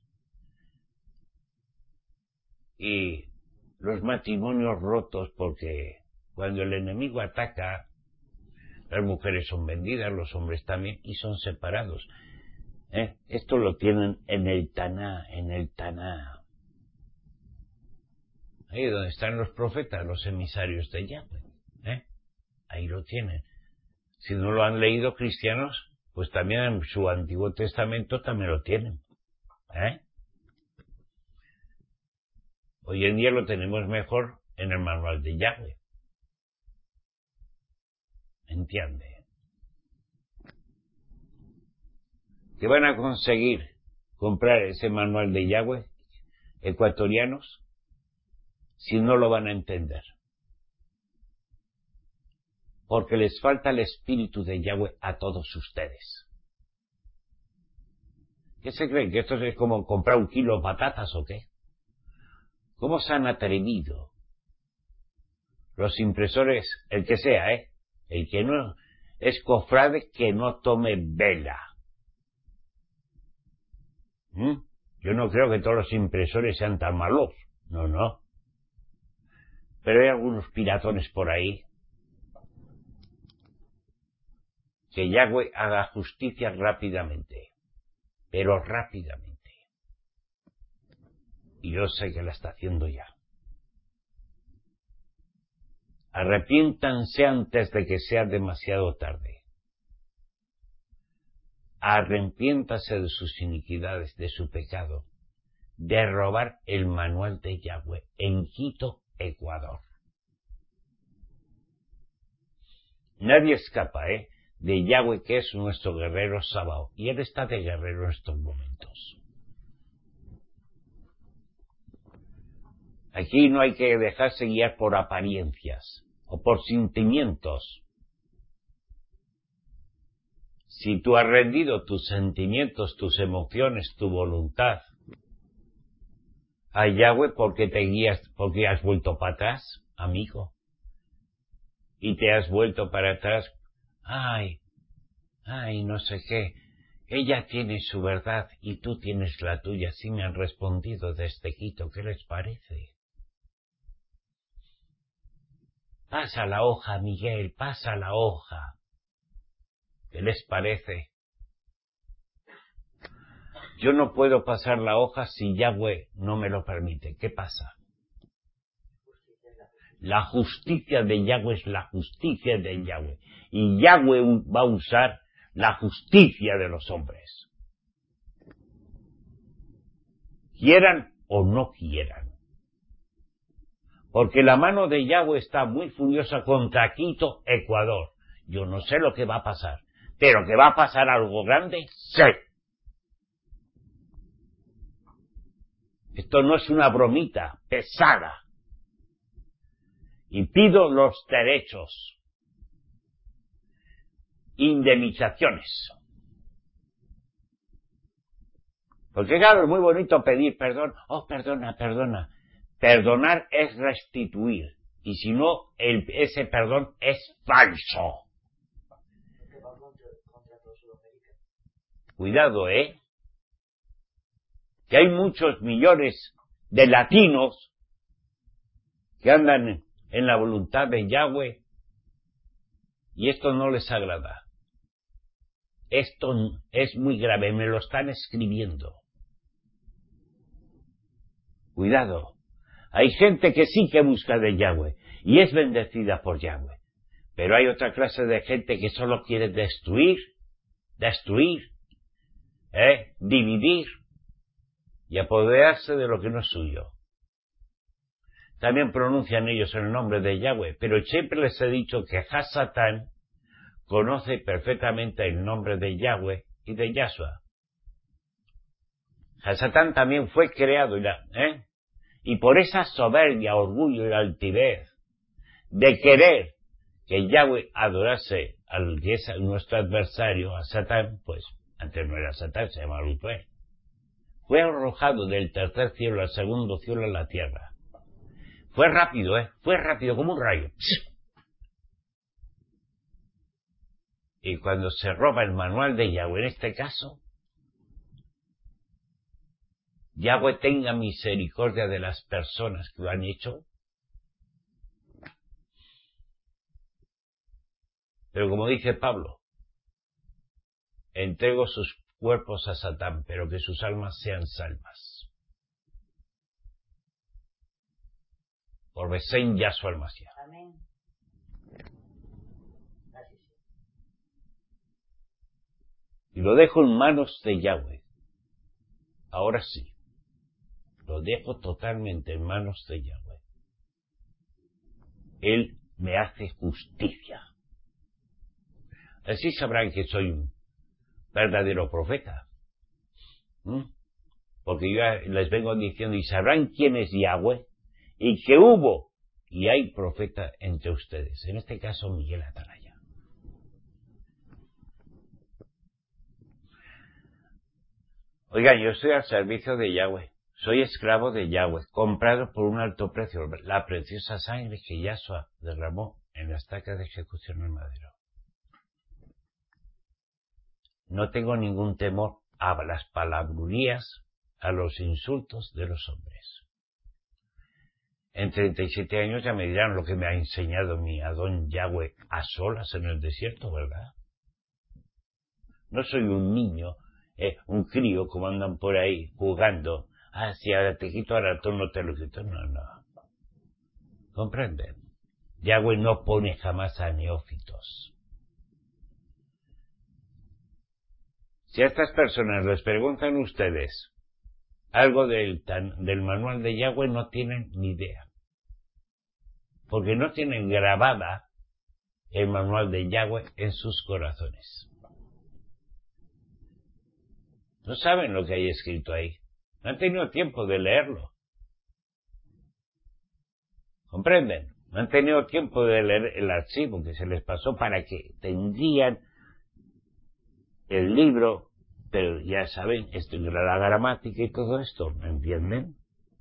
Y los matrimonios rotos, porque cuando el enemigo ataca, las mujeres son vendidas, los hombres también, y son separados. ¿Eh? Esto lo tienen en el Taná, en el Taná. Ahí donde están los profetas, los emisarios de Yahweh. ¿Eh? Ahí lo tienen. Si no lo han leído cristianos, pues también en su Antiguo Testamento también lo tienen. ¿Eh? Hoy en día lo tenemos mejor en el manual de Yahweh. ¿Entiende? ¿Que van a conseguir comprar ese manual de Yahweh, ecuatorianos, si no lo van a entender? Porque les falta el espíritu de Yahweh a todos ustedes. ¿Qué se creen? ¿Que esto es como comprar un kilo de patatas o qué? ¿Cómo se han atrevido los impresores, el que sea, eh? El que no es cofrade, que no tome vela. ¿Mm? Yo no creo que todos los impresores sean tan malos. No, no. Pero hay algunos piratones por ahí. Que Yahweh haga justicia rápidamente. Pero rápidamente. Y yo sé que la está haciendo ya. Arrepiéntanse antes de que sea demasiado tarde. Arrepiéntase de sus iniquidades, de su pecado, de robar el manual de Yahweh en Quito, Ecuador. Nadie escapa, ¿eh? De Yahweh, que es nuestro guerrero Sabaoth. Y él está de guerrero en estos momentos. Aquí no hay que dejarse guiar por apariencias o por sentimientos. Si tú has rendido tus sentimientos, tus emociones, tu voluntad a Yahweh, ¿por qué te guías? ¿Porque has vuelto para atrás, amigo? Y te has vuelto para atrás. Ay, ay, no sé qué. Ella tiene su verdad y tú tienes la tuya. Así me han respondido desde Quito. ¿Qué les parece? Pasa la hoja, Miguel, pasa la hoja. ¿Qué les parece? Yo no puedo pasar la hoja si Yahweh no me lo permite. ¿Qué pasa? La justicia de Yahweh es la justicia de Yahweh. Y Yahweh va a usar la justicia de los hombres. Quieran o no quieran. Porque la mano de Yahweh está muy furiosa contra Quito, Ecuador. Yo no sé lo que va a pasar. Pero que va a pasar algo grande, sé. Esto no es una bromita pesada. Y pido los derechos. Indemnizaciones. Porque claro, es muy bonito pedir perdón. Oh, perdona, perdona. Perdonar es restituir. Y si no, el, ese perdón es falso. Cuidado, ¿eh? Que hay muchos millones de latinos que andan en la voluntad de Yahweh y esto no les agrada. Esto es muy grave, me lo están escribiendo. Cuidado. Hay gente que sí que busca de Yahweh y es bendecida por Yahweh. Pero hay otra clase de gente que solo quiere destruir, destruir, ¿eh? dividir y apoderarse de lo que no es suyo. También pronuncian ellos el nombre de Yahweh, pero siempre les he dicho que Hasatán conoce perfectamente el nombre de Yahweh y de Yahshua. Hasatán también fue creado, ¿eh? Y por esa soberbia, orgullo y altivez de querer que Yahweh adorase al que es nuestro adversario, a Satán, pues antes no era Satán, se llamaba Lucifer. Fue arrojado del tercer cielo al segundo cielo a la tierra. Fue rápido, ¿eh? Fue rápido como un rayo. Y cuando se roba el manual de Yahweh, en este caso, Yahweh tenga misericordia de las personas que lo han hecho. Pero como dice Pablo, entrego sus cuerpos a Satán, pero que sus almas sean salvas. Por Besén Yahshua el Mashiach. Amén. Y lo dejo en manos de Yahweh. Ahora sí. Lo dejo totalmente en manos de Yahweh. Él me hace justicia. Así sabrán que soy un verdadero profeta. ¿Mm? Porque yo les vengo diciendo, y sabrán quién es Yahweh, y que hubo y hay profeta entre ustedes. En este caso, Miguel Atalaya. Oigan, yo estoy al servicio de Yahweh. Soy esclavo de Yahweh, comprado por un alto precio, la preciosa sangre que Yahshua derramó en la estaca de ejecución en el madero. No tengo ningún temor a las palabrerías, a los insultos de los hombres. En treinta y siete años ya me dirán lo que me ha enseñado mi Adón Yahweh a solas en el desierto, ¿verdad? No soy un niño, eh, un crío como andan por ahí jugando. Ah, si ahora te quito, ahora tú no te lo quito. No, no. ¿Comprenden? Yahweh no pone jamás a neófitos. Si a estas personas les preguntan ustedes algo del, tan, del manual de Yahweh, no tienen ni idea. Porque no tienen grabada el manual de Yahweh en sus corazones. No saben lo que hay escrito ahí. No han tenido tiempo de leerlo. ¿Comprenden? No han tenido tiempo de leer el archivo que se les pasó para que tendrían el libro, pero ya saben, esto, la gramática y todo esto, ¿me entienden?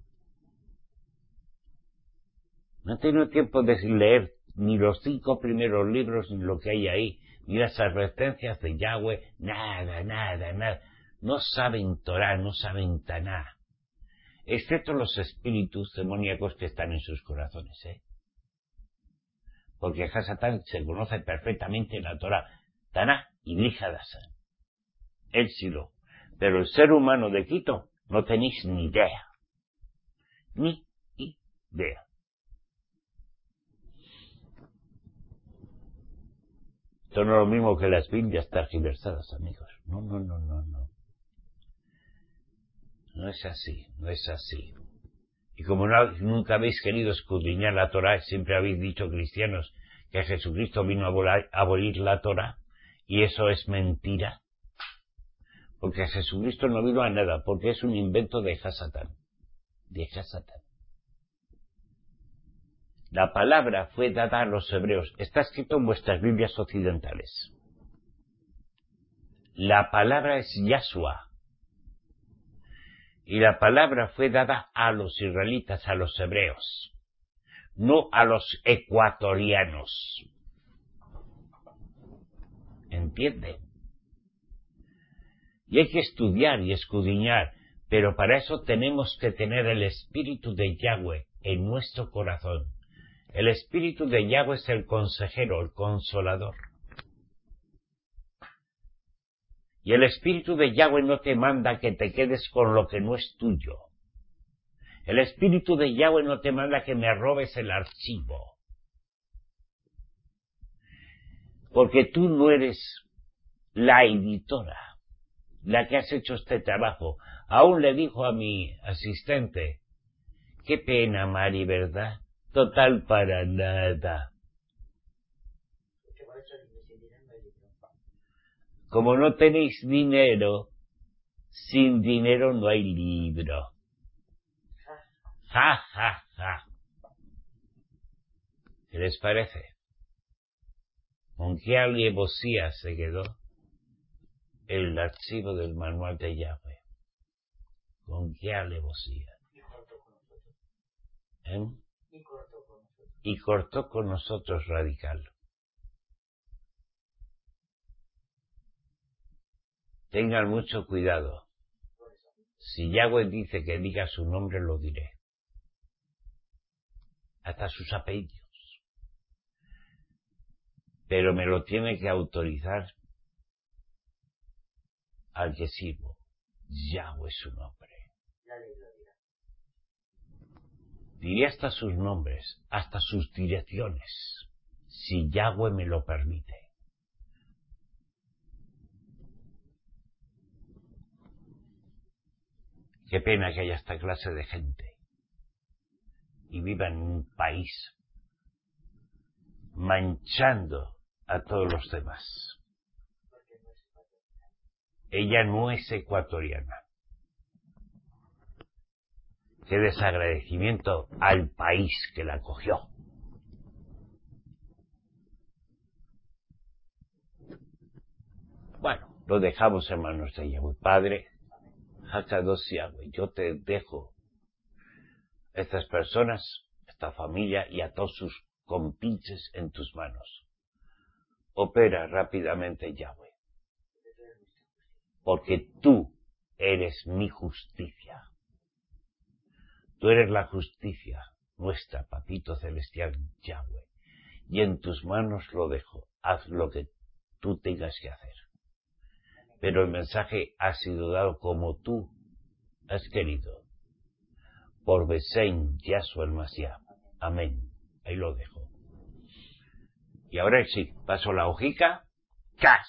No han tenido tiempo de leer ni los cinco primeros libros, ni lo que hay ahí, ni las advertencias de Yahweh, nada, nada, nada. No saben Torah, no saben Taná, excepto los espíritus demoníacos que están en sus corazones, ¿eh? Porque Hasatán se conoce perfectamente en la Torah, Taná y Lijadasan. Él sí lo. Pero el ser humano de Quito no tenéis ni idea. Ni idea. Esto no es lo mismo que las Biblias tergiversadas, amigos. No, no, no, no, no. No es así, no es así. Y como no, nunca habéis querido escudriñar la Torá, siempre habéis dicho, cristianos, que Jesucristo vino a abolir, a abolir la Torá, y eso es mentira. Porque Jesucristo no vino a nada, porque es un invento de Hasatán. De Hasatán. La palabra fue dada a los hebreos. Está escrito en vuestras Biblias occidentales. La palabra es Yahshua. Y la palabra fue dada a los israelitas, a los hebreos, no a los ecuatorianos. ¿Entienden? Y hay que estudiar y escudriñar, pero para eso tenemos que tener el Espíritu de Yahweh en nuestro corazón. El Espíritu de Yahweh es el consejero, el consolador. Y el Espíritu de Yahweh no te manda que te quedes con lo que no es tuyo. El Espíritu de Yahweh no te manda que me robes el archivo. Porque tú no eres la editora, la que has hecho este trabajo. Aún le dijo a mi asistente, qué pena, Mari, ¿verdad? Total para nada. Como no tenéis dinero, sin dinero no hay libro. Ja, ja, ja. ¿Qué les parece? ¿Con qué alevosía se quedó el archivo del manual de Yahweh? ¿Con qué alevosía? ¿Eh? Y cortó con nosotros radical. Tengan mucho cuidado. Si Yahweh dice que diga su nombre, lo diré. Hasta sus apellidos. Pero me lo tiene que autorizar al que sirvo. Yahweh es su nombre. Diré hasta sus nombres, hasta sus direcciones, si Yahweh me lo permite. Qué pena que haya esta clase de gente y viva en un país manchando a todos los demás. Ella no es ecuatoriana. Qué desagradecimiento al país que la acogió. Bueno, lo dejamos en manos de Yahweh. Padre, Hakadosh Yahweh, yo te dejo a estas personas, a esta familia y a todos sus compinches en tus manos. Opera rápidamente, Yahweh, porque tú eres mi justicia. Tú eres la justicia nuestra, Papito Celestial, Yahweh. Y en tus manos lo dejo. Haz lo que tú tengas que hacer. Pero el mensaje ha sido dado como tú has querido. Por Besein Yahshua el Mashiach. Amén. Ahí lo dejo. Y ahora sí, paso la hojica. ¡Cas!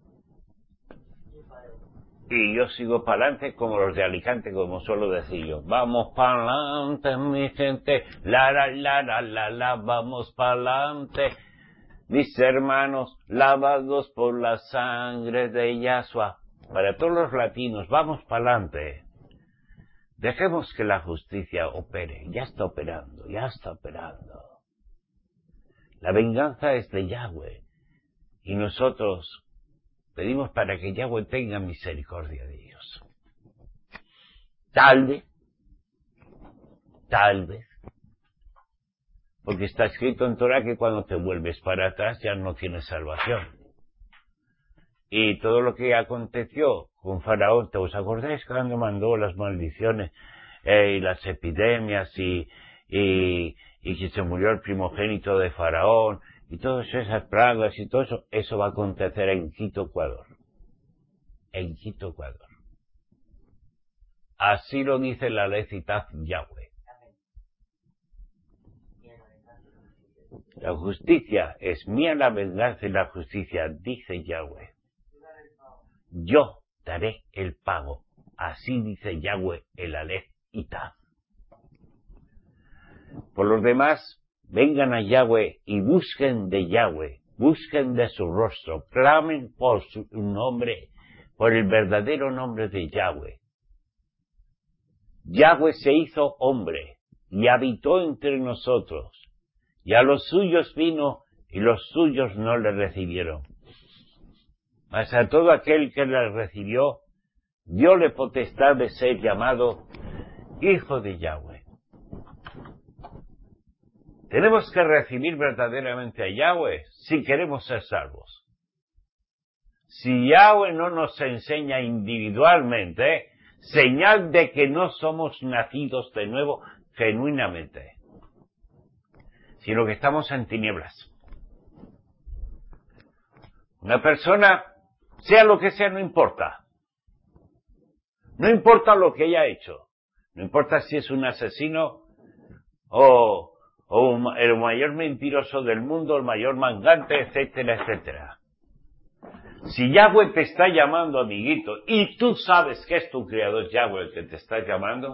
Y yo sigo para adelante como los de Alicante, como suelo decir yo. Vamos para adelante, mi gente. La, la, la, la, la, la, vamos para adelante. Mis hermanos, lavados por la sangre de Yahshua. Para todos los latinos, vamos para adelante. Dejemos que la justicia opere. Ya está operando, ya está operando. La venganza es de Yahweh. Y nosotros pedimos para que Yahweh tenga misericordia de ellos. Tal vez, tal vez, porque está escrito en Torah que cuando te vuelves para atrás ya no tienes salvación. Y todo lo que aconteció con Faraón, ¿te os acordáis cuando mandó las maldiciones eh, y las epidemias y, y, y que se murió el primogénito de Faraón y todas esas plagas y todo eso? Eso va a acontecer en Quito, Ecuador. En Quito, Ecuador. Así lo dice la ley Citaz Yahweh. La justicia es mía, la venganza y la justicia, dice Yahweh. Yo daré el pago. Así dice Yahweh, el Aleph y Tav. Por los demás, vengan a Yahweh y busquen de Yahweh, busquen de su rostro, clamen por su nombre, por el verdadero nombre de Yahweh. Yahweh se hizo hombre y habitó entre nosotros, y a los suyos vino y los suyos no le recibieron. Mas a todo aquel que le recibió, dióle potestad de ser llamado Hijo de Yahweh. Tenemos que recibir verdaderamente a Yahweh si queremos ser salvos. Si Yahweh no nos enseña individualmente, señal de que no somos nacidos de nuevo genuinamente, sino que estamos en tinieblas. Una persona, sea lo que sea, no importa. No importa lo que haya hecho. No importa si es un asesino o... o el mayor mentiroso del mundo, el mayor mangante, etcétera, etcétera. Si Yahweh te está llamando, amiguito, y tú sabes que es tu Creador Yahweh el que te está llamando,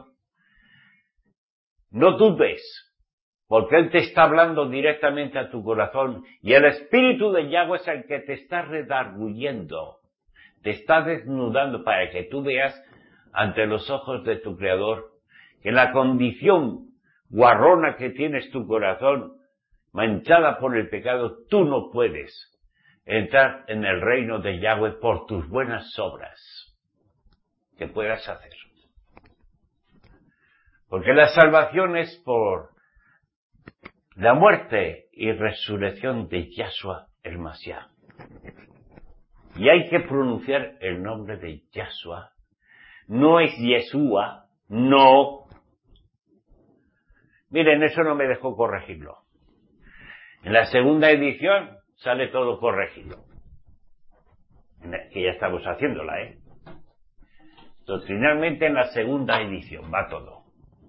no dudes, porque Él te está hablando directamente a tu corazón, y el Espíritu de Yahweh es el que te está redarguyendo, te está desnudando para que tú veas ante los ojos de tu Creador que la condición guarrona que tienes tu corazón, manchada por el pecado, tú no puedes entrar en el reino de Yahweh por tus buenas obras que puedas hacer. Porque la salvación es por la muerte y resurrección de Yahshua el Mashiach. Y hay que pronunciar el nombre de Yahshua. No es Yeshua, no. Miren, eso no me dejó corregirlo. En la segunda edición sale todo corregido. Que ya estamos haciéndola, ¿eh? Doctrinalmente en la segunda edición va todo.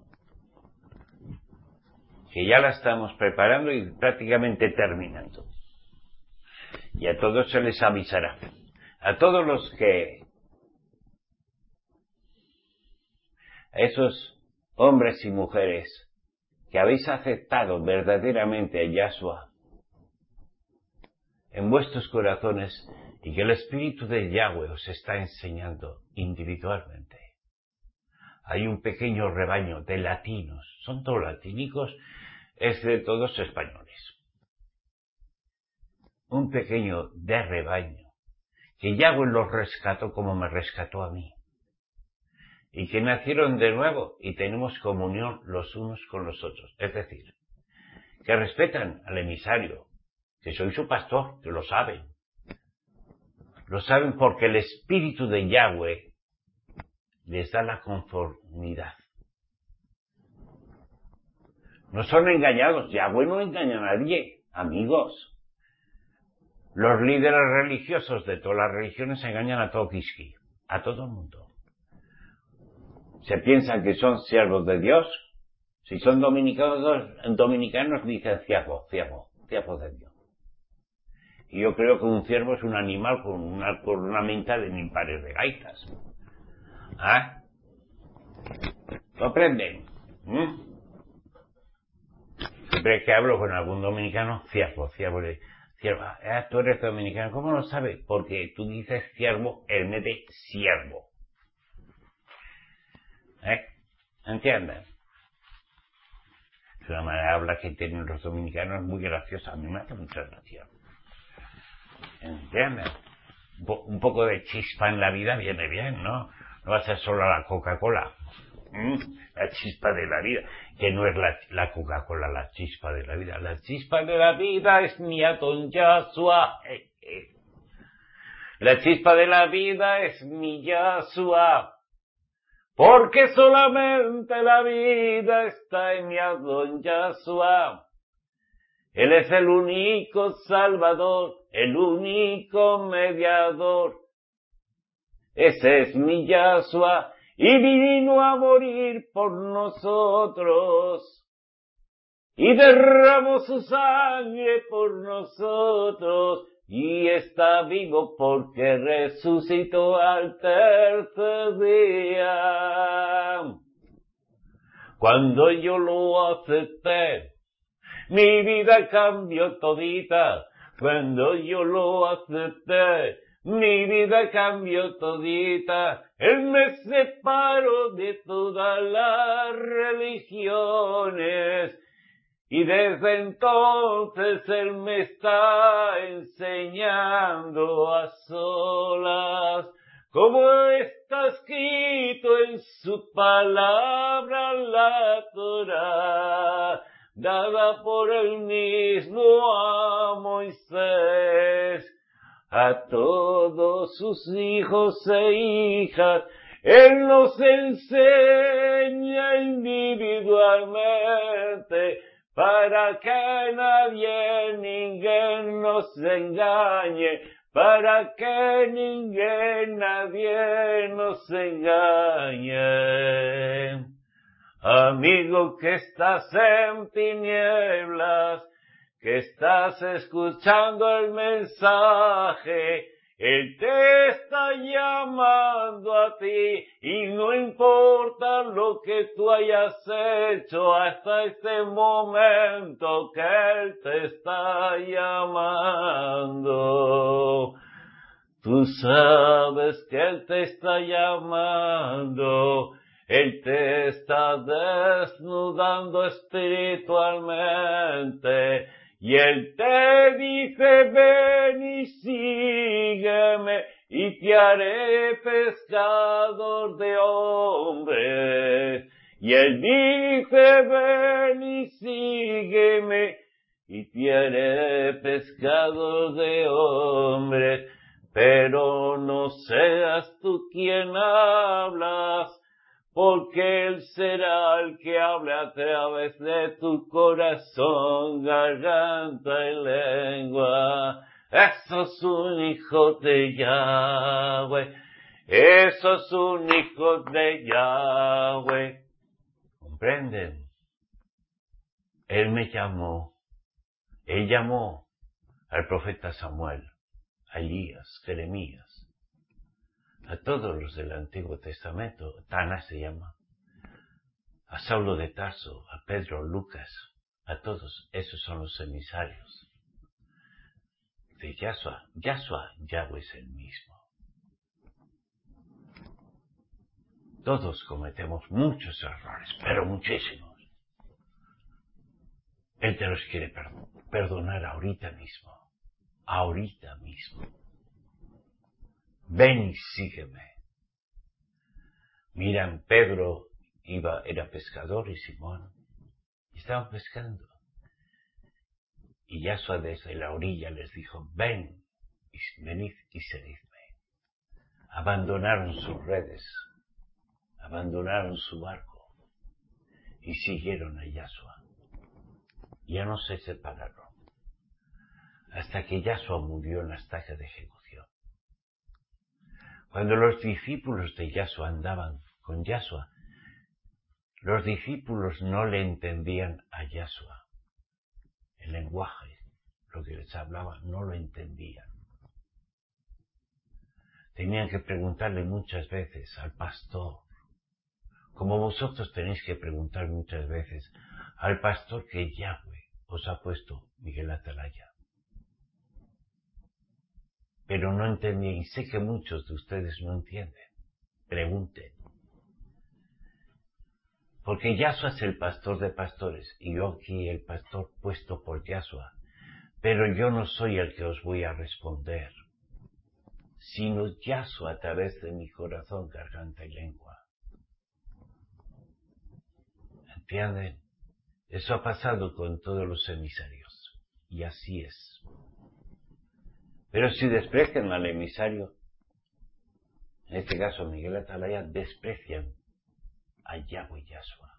Que ya la estamos preparando y prácticamente terminando. Y a todos se les avisará. A todos los que... a esos hombres y mujeres que habéis aceptado verdaderamente a Yahshua en vuestros corazones y que el Espíritu de Yahweh os está enseñando individualmente. Hay un pequeño rebaño de latinos, son todos latínicos, es de todos españoles. Un pequeño de rebaño, que Yahweh los rescató como me rescató a mí. Y que nacieron de nuevo y tenemos comunión los unos con los otros. Es decir, que respetan al emisario, que soy su pastor, que lo saben. Lo saben porque el Espíritu de Yahweh les da la conformidad. No son engañados. Yahweh no engaña a nadie, amigos. Los líderes religiosos de todas las religiones engañan a todo Kiski, a todo el mundo. Se piensan que son siervos de Dios. Si son dominicanos, dominicanos dicen siervo, siervo, siervo de Dios. Y yo creo que un ciervo es un animal con una cornamenta de mil pares de gaitas. ¿Ah? ¿Comprenden? ¿Mm? Siempre que hablo con algún dominicano, siervo, siervo, siervo. Ah, tú eres dominicano, ¿cómo lo sabes? Porque tú dices siervo, él mete siervo. ¿Eh? ¿Entienden? Es una manera de hablar que tienen los dominicanos muy graciosa. A mí me hace mucha gracia. ¿Entienden? Un, po un poco de chispa en la vida viene bien, ¿no? No va a ser solo la Coca-Cola. ¿Mm? La chispa de la vida. Que no es la, la Coca-Cola la chispa de la vida. La chispa de la vida es mi Adon Yahshua. Eh, eh. La chispa de la vida es mi Yahshua. Porque solamente la vida está en mi Adon Yahshua. Él es el único Salvador, el único mediador. Ese es mi Yahshua, y vino a morir por nosotros. y derramó su sangre por nosotros, y está vivo porque resucitó al tercer día. Cuando yo lo acepté, mi vida cambió todita. Cuando yo lo acepté, mi vida cambió todita. Él me separó de todas las religiones. Y desde entonces Él me está enseñando a solas, como está escrito en su palabra la Torá, dada por Él mismo a Moisés, a todos sus hijos e hijas. Él nos enseña individualmente, para que nadie, ninguém nos engañe, para que ninguém, nadie nos engañe. Amigo que estás en tinieblas, que estás escuchando el mensaje, Él te está llamando a ti, y no importa lo que tú hayas hecho hasta este momento, que Él te está llamando. Tú sabes que Él te está llamando, Él te está desnudando espiritualmente, y Él te dice, ven y sígueme, y te haré pescador de hombres. Y Él dice, ven y sígueme, y te haré pescador de hombres. Pero no seas tú quien hablas, porque Él será el que hable a través de tu corazón, garganta y lengua. Eso es un hijo de Yahweh, eso es un hijo de Yahweh. ¿Comprenden? Él me llamó, Él llamó al profeta Samuel, a Elías, Jeremías, a todos los del Antiguo Testamento. Tana se llama, a Saulo de Tarso, a Pedro, Lucas, a todos. Esos son los emisarios de Yahshua. Yahshua, Yahweh es el mismo. Todos cometemos muchos errores, pero muchísimos. Él te los quiere perdonar ahorita mismo, ahorita mismo. Ven y sígueme. Miran, Pedro iba, era pescador, y Simón, y estaban pescando. Y Yahshua desde la orilla les dijo, ven, y venid y seguidme. Abandonaron sus redes, abandonaron su barco, y siguieron a Yahshua. Ya no se separaron, hasta que Yahshua murió en la estaca de ejecución. Cuando los discípulos de Yahshua andaban con Yahshua, los discípulos no le entendían a Yahshua. El lenguaje, lo que les hablaba, no lo entendían. Tenían que preguntarle muchas veces al pastor, como vosotros tenéis que preguntar muchas veces al pastor que Yahweh os ha puesto, Miguel Atalaya. Pero no entendían, y sé que muchos de ustedes no entienden. Pregunten. Porque Yahshua es el pastor de pastores, y yo aquí el pastor puesto por Yahshua. Pero yo no soy el que os voy a responder, sino Yahshua a través de mi corazón, garganta y lengua. ¿Entienden? Eso ha pasado con todos los emisarios, y así es. Pero si desprecian al emisario, en este caso Miguel Atalaya, desprecian a Yahweh Yahshua.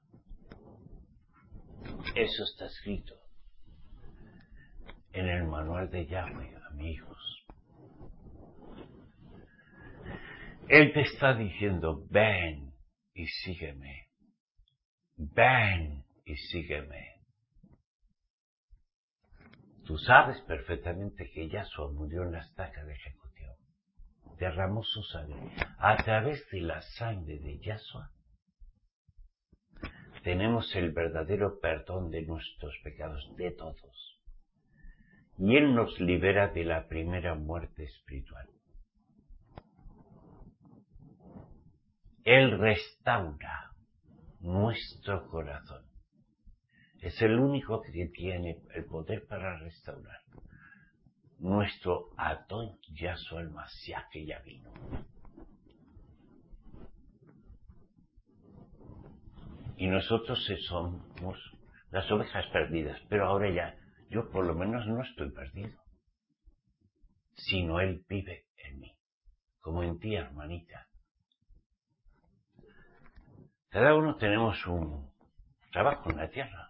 Eso está escrito en el manual de Yahweh, amigos. Él te está diciendo, ven y sígueme. Ven y sígueme. Tú sabes perfectamente que Yahshua murió en la estaca de ejecución. Derramó su sangre. A través de la sangre de Yahshua tenemos el verdadero perdón de nuestros pecados, de todos. Y Él nos libera de la primera muerte espiritual. Él restaura nuestro corazón. Es el único que tiene el poder para restaurar nuestro Adón Yahshua el Mashiach, que ya vino. Y nosotros somos las ovejas perdidas, pero ahora ya, yo por lo menos no estoy perdido, sino Él vive en mí, como en ti, hermanita. Cada uno tenemos un trabajo en la tierra.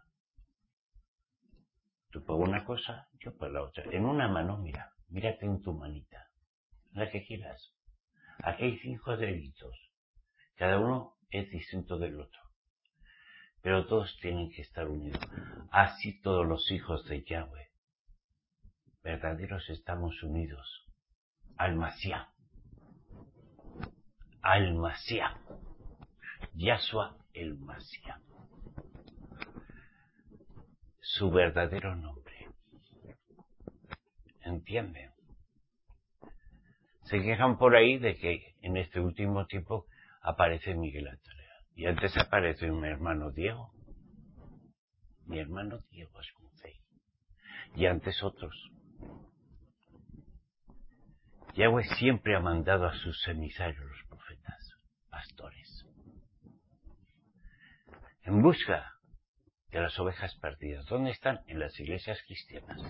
Tú por una cosa, yo por la otra. En una mano, mira, mírate en tu manita, la que quieras. Aquí hay cinco deditos. Cada uno es distinto del otro. Pero todos tienen que estar unidos. Así todos los hijos de Yahweh, verdaderos, estamos unidos al Mashiach. Al Mashiach. Yahshua el Mashiach. Su verdadero nombre. ¿Entienden? Se quejan por ahí de que en este último tiempo aparece Miguel Ángel. Y antes apareció mi hermano Diego. Mi hermano Diego es un fey. Y antes otros. Yahweh siempre ha mandado a sus emisarios, los profetas, pastores, en busca de las ovejas perdidas. ¿Dónde están? En las iglesias cristianas.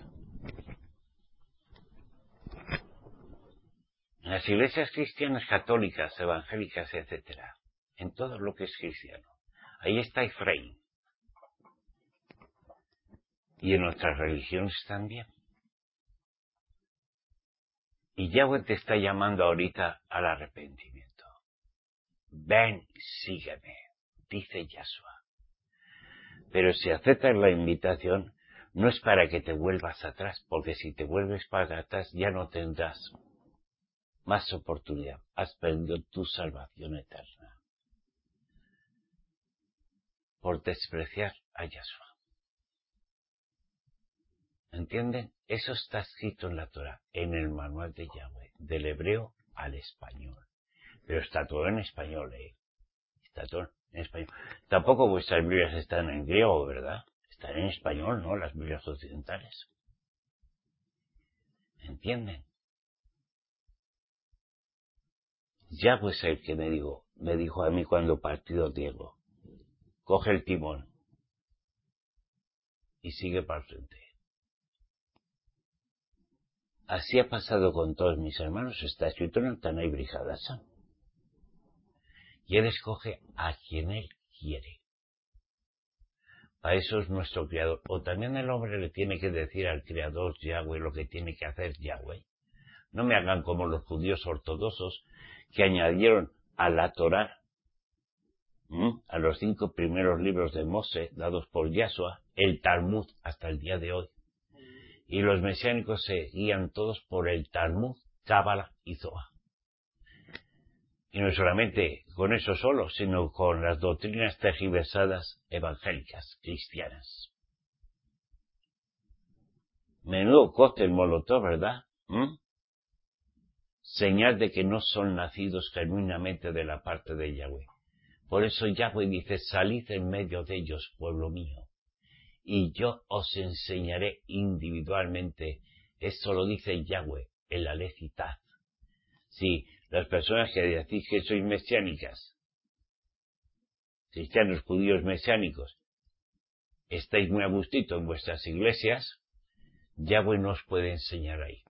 En las iglesias cristianas católicas, evangélicas, etcétera. En todo lo que es cristiano. Ahí está Efraín. Y en otras religiones también. Y Yahweh te está llamando ahorita al arrepentimiento. Ven, sígueme, dice Yahshua. Pero si aceptas la invitación, no es para que te vuelvas atrás, porque si te vuelves para atrás ya no tendrás más oportunidad. Has perdido tu salvación eterna por despreciar a Yahshua. ¿Entienden? Eso está escrito en la Torah, en el manual de Yahweh, del hebreo al español. Pero está todo en español, ¿eh? Está todo en español. Tampoco vuestras Biblias están en griego, ¿verdad? Están en español, ¿no? Las Biblias occidentales. ¿Entienden? Yahweh es el que me dijo, me dijo a mí cuando partió Diego, coge el timón y sigue para el frente. Así ha pasado con todos mis hermanos, está escrito en el Tanay Brijadasa. Y Él escoge a quien Él quiere. Para eso es nuestro Creador. O también el hombre le tiene que decir al Creador Yahweh lo que tiene que hacer Yahweh. No me hagan como los judíos ortodoxos que añadieron a la Torá, ¿m? a los cinco primeros libros de Moshe dados por Yahshua, el Talmud hasta el día de hoy. Y los mesiánicos se guían todos por el Talmud, Cábala y Zohar. Y no solamente con eso solo, sino con las doctrinas tergiversadas evangélicas, cristianas. Menudo cóctel molotov, ¿verdad? ¿Mm? Señal de que no son nacidos genuinamente de la parte de Yahweh. Por eso Yahweh dice, salid en medio de ellos, pueblo mío, y yo os enseñaré individualmente. Esto lo dice Yahweh, el Aleph y Taf. Sí, las personas que decís que sois mesiánicas, cristianos, judíos mesiánicos, estáis muy a gustito en vuestras iglesias, Yahweh nos puede enseñar ahí.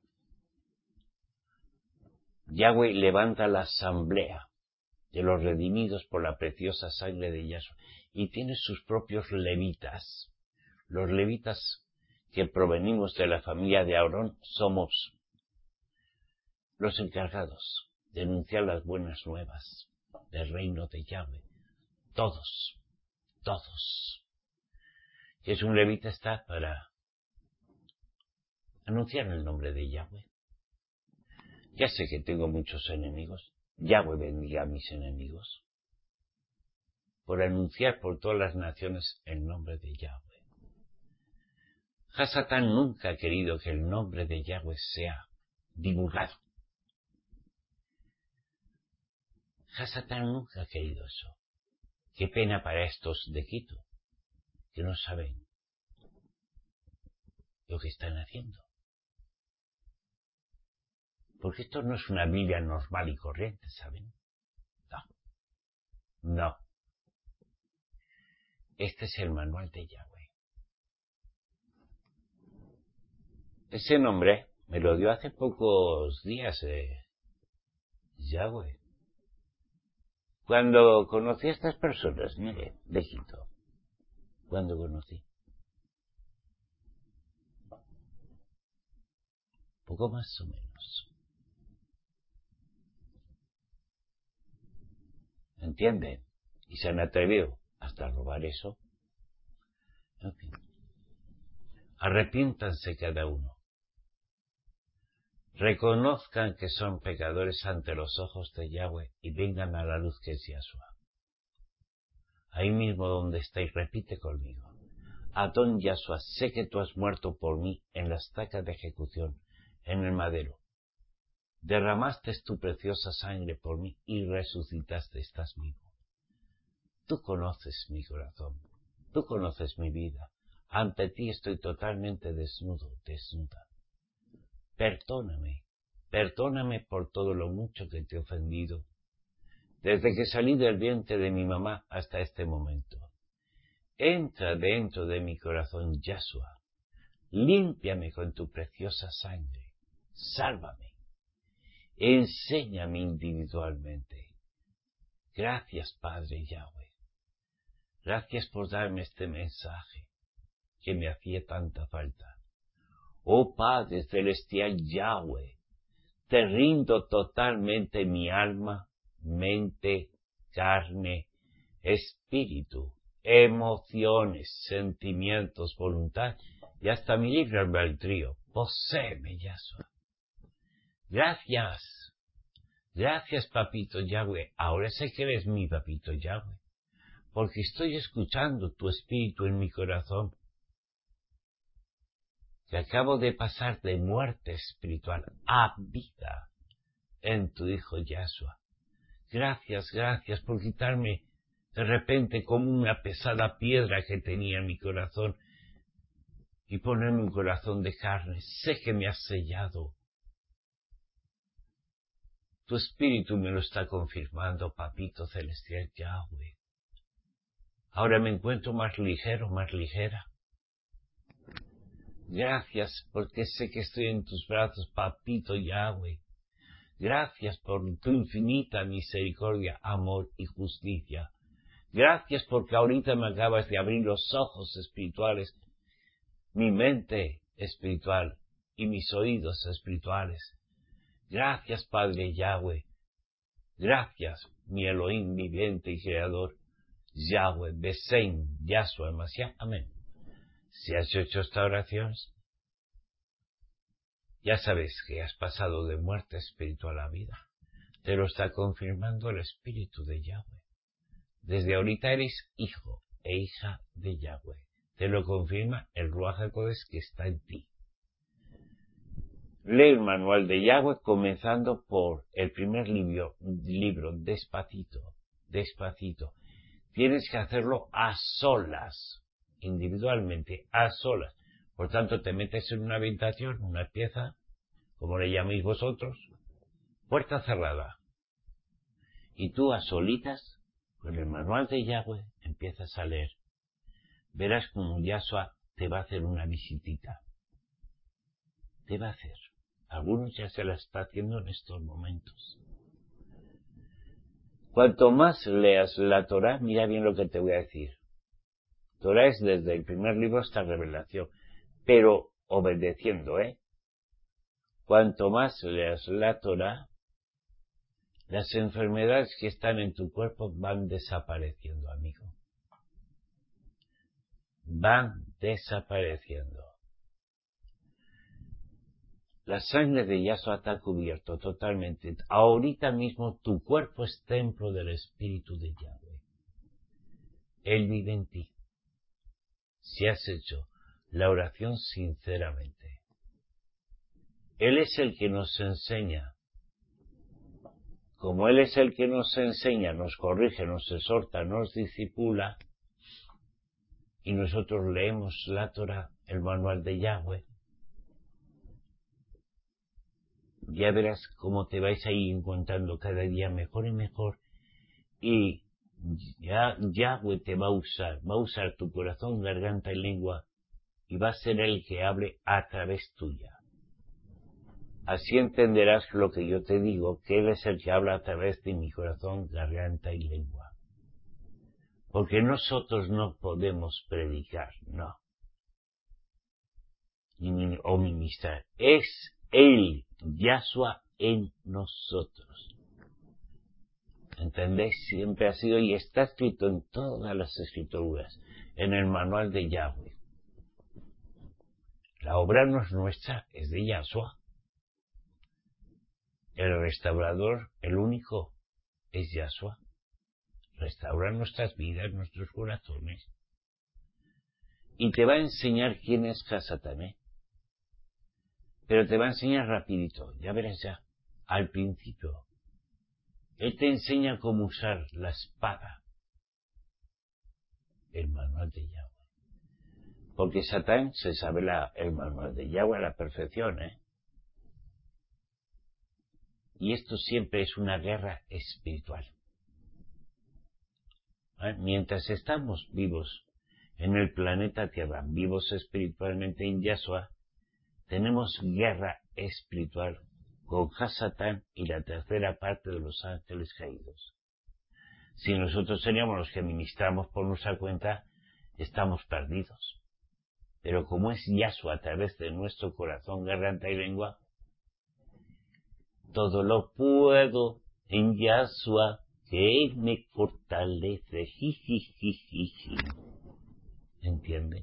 Yahweh levanta la asamblea de los redimidos por la preciosa sangre de Yahshua y tiene sus propios levitas. Los levitas que provenimos de la familia de Aarón somos los encargados de anunciar las buenas nuevas del reino de Yahweh. Todos, todos. Si es un levita está para Anunciar el nombre de Yahweh. Ya sé que tengo muchos enemigos. Yahweh bendiga a mis enemigos. Por anunciar por todas las naciones el nombre de Yahweh. Hasatán nunca ha querido que el nombre de Yahweh sea divulgado. Hasatán nunca ha querido eso. Qué pena para estos de Quito, que no saben lo que están haciendo. Porque esto no es una Biblia normal y corriente, ¿saben? No. No. Este es el manual de Yahweh. Ese nombre me lo dio hace pocos días eh, Yahweh. Cuando conocí a estas personas, mire, de Quito. Cuando conocí. Poco más o menos. ¿Entienden? Y se me atrevió hasta a robar eso. En fin. Arrepiéntanse cada uno. Reconozcan que son pecadores ante los ojos de Yahweh y vengan a la luz que es Yahshua. Ahí mismo donde estáis, repite conmigo. Adón Yahshua, sé que tú has muerto por mí en la estaca de ejecución, en el madero. Derramaste tu preciosa sangre por mí y resucitaste, estás vivo. Tú conoces mi corazón, tú conoces mi vida. Ante ti estoy totalmente desnudo, desnuda. Perdóname, perdóname por todo lo mucho que te he ofendido, desde que salí del vientre de mi mamá hasta este momento. Entra dentro de mi corazón, Yahshua, límpiame con tu preciosa sangre, sálvame. Enséñame individualmente. Gracias, Padre Yahweh. Gracias por darme este mensaje que me hacía tanta falta. Oh Padre Celestial Yahweh, te rindo totalmente mi alma, mente, carne, espíritu, emociones, sentimientos, voluntad y hasta mi libre albedrío. Poséeme, Yahshua. Gracias. Gracias, Papito Yahweh. Ahora sé que eres mi Papito Yahweh, porque estoy escuchando tu espíritu en mi corazón, que acabo de pasar de muerte espiritual a vida en tu Hijo Yahshua. Gracias, gracias por quitarme de repente como una pesada piedra que tenía en mi corazón y ponerme un corazón de carne. Sé que me has sellado. Tu espíritu me lo está confirmando, Papito Celestial Yahweh. Ahora me encuentro más ligero, más ligera. Gracias porque sé que estoy en tus brazos, Papito Yahweh. Gracias por tu infinita misericordia, amor y justicia. Gracias porque ahorita me acabas de abrir los ojos espirituales, mi mente espiritual y mis oídos espirituales. Gracias, Padre Yahweh. Gracias, mi Elohim viviente y creador. Yahweh, Besein, Yahshua, Mashiach. Amén. Si has hecho esta oración, ya sabes que has pasado de muerte espiritual a vida. Te lo está confirmando el Espíritu de Yahweh. Desde ahorita eres hijo e hija de Yahweh. Te lo confirma el Ruach HaKodesh que está en ti. Lee el manual de Yahweh comenzando por el primer libro, libro despacito, despacito. Tienes que hacerlo a solas, individualmente, a solas. Por tanto, te metes en una habitación, una pieza, como le llaméis vosotros, puerta cerrada. Y tú a solitas, con el manual de Yahweh, empiezas a leer. Verás como Yahshua te va a hacer una visitita. Te va a hacer. Algunos ya se la está haciendo en estos momentos. Cuanto más leas la Torah, mira bien lo que te voy a decir. Torah es desde el primer libro hasta Revelación, pero obedeciendo, ¿eh? Cuanto más leas la Torah, las enfermedades que están en tu cuerpo van desapareciendo, amigo. Van desapareciendo. La sangre de Yahshua está cubierto totalmente. Ahorita mismo tu cuerpo es templo del Espíritu de Yahweh. Él vive en ti. Si has hecho la oración sinceramente. Él es el que nos enseña. Como Él es el que nos enseña, nos corrige, nos exhorta, nos discipula, y nosotros leemos la Torah, el manual de Yahweh, ya verás cómo te vais a ir encontrando cada día mejor y mejor, y ya Yahweh te va a usar, va a usar tu corazón, garganta y lengua, y va a ser el que hable a través tuya. Así entenderás lo que yo te digo, que Él es el que habla a través de mi corazón, garganta y lengua. Porque nosotros no podemos predicar, no. O ministrar. Es Él, Yahshua, en nosotros. ¿Entendéis? Siempre ha sido y está escrito en todas las escrituras, en el manual de Yahweh. La obra no es nuestra, es de Yahshua. El restaurador, el único, es Yahshua. Restaura nuestras vidas, nuestros corazones. Y te va a enseñar quién es Hasatané. Pero te va a enseñar rapidito, ya verás ya, al principio. Él te enseña cómo usar la espada. El manual de Yahweh. Porque Satán se sabe la, el manual de Yahweh a la perfección, ¿eh? Y esto siempre es una guerra espiritual. ¿Eh? Mientras estamos vivos en el planeta Tierra, vivos espiritualmente en Yahshua, tenemos guerra espiritual con Hasatán y la tercera parte de los ángeles caídos. Si nosotros seríamos los que ministramos por nuestra cuenta, estamos perdidos. Pero como es Yahshua a través de nuestro corazón, garganta y lengua, todo lo puedo en Yahshua, que Él me fortalece. Jijijijiji. ¿Entiende?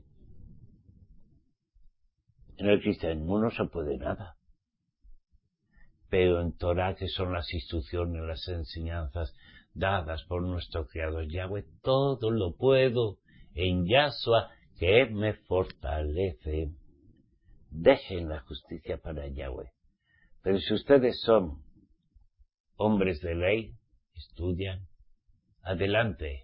En el cristianismo no se puede nada. Pero en Torah, que son las instrucciones, las enseñanzas dadas por nuestro Creador Yahweh, todo lo puedo en Yahshua, que Él me fortalece. Dejen la justicia para Yahweh. Pero si ustedes son hombres de ley, estudian, adelante.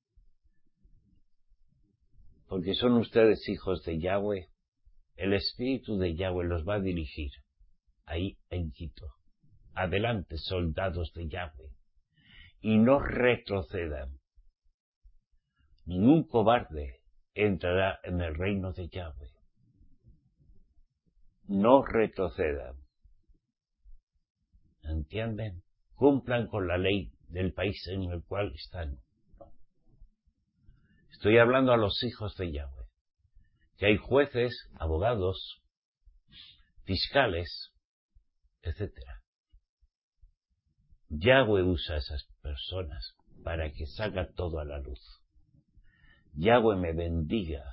Porque son ustedes hijos de Yahweh, el Espíritu de Yahweh los va a dirigir. Ahí en Quito. Adelante, soldados de Yahweh. Y no retrocedan. Ningún cobarde entrará en el reino de Yahweh. No retrocedan. ¿Entienden? Cumplan con la ley del país en el cual están. Estoy hablando a los hijos de Yahweh. Que hay jueces, abogados, fiscales, etcétera. Yahweh usa a esas personas para que salga todo a la luz. Yahweh me bendiga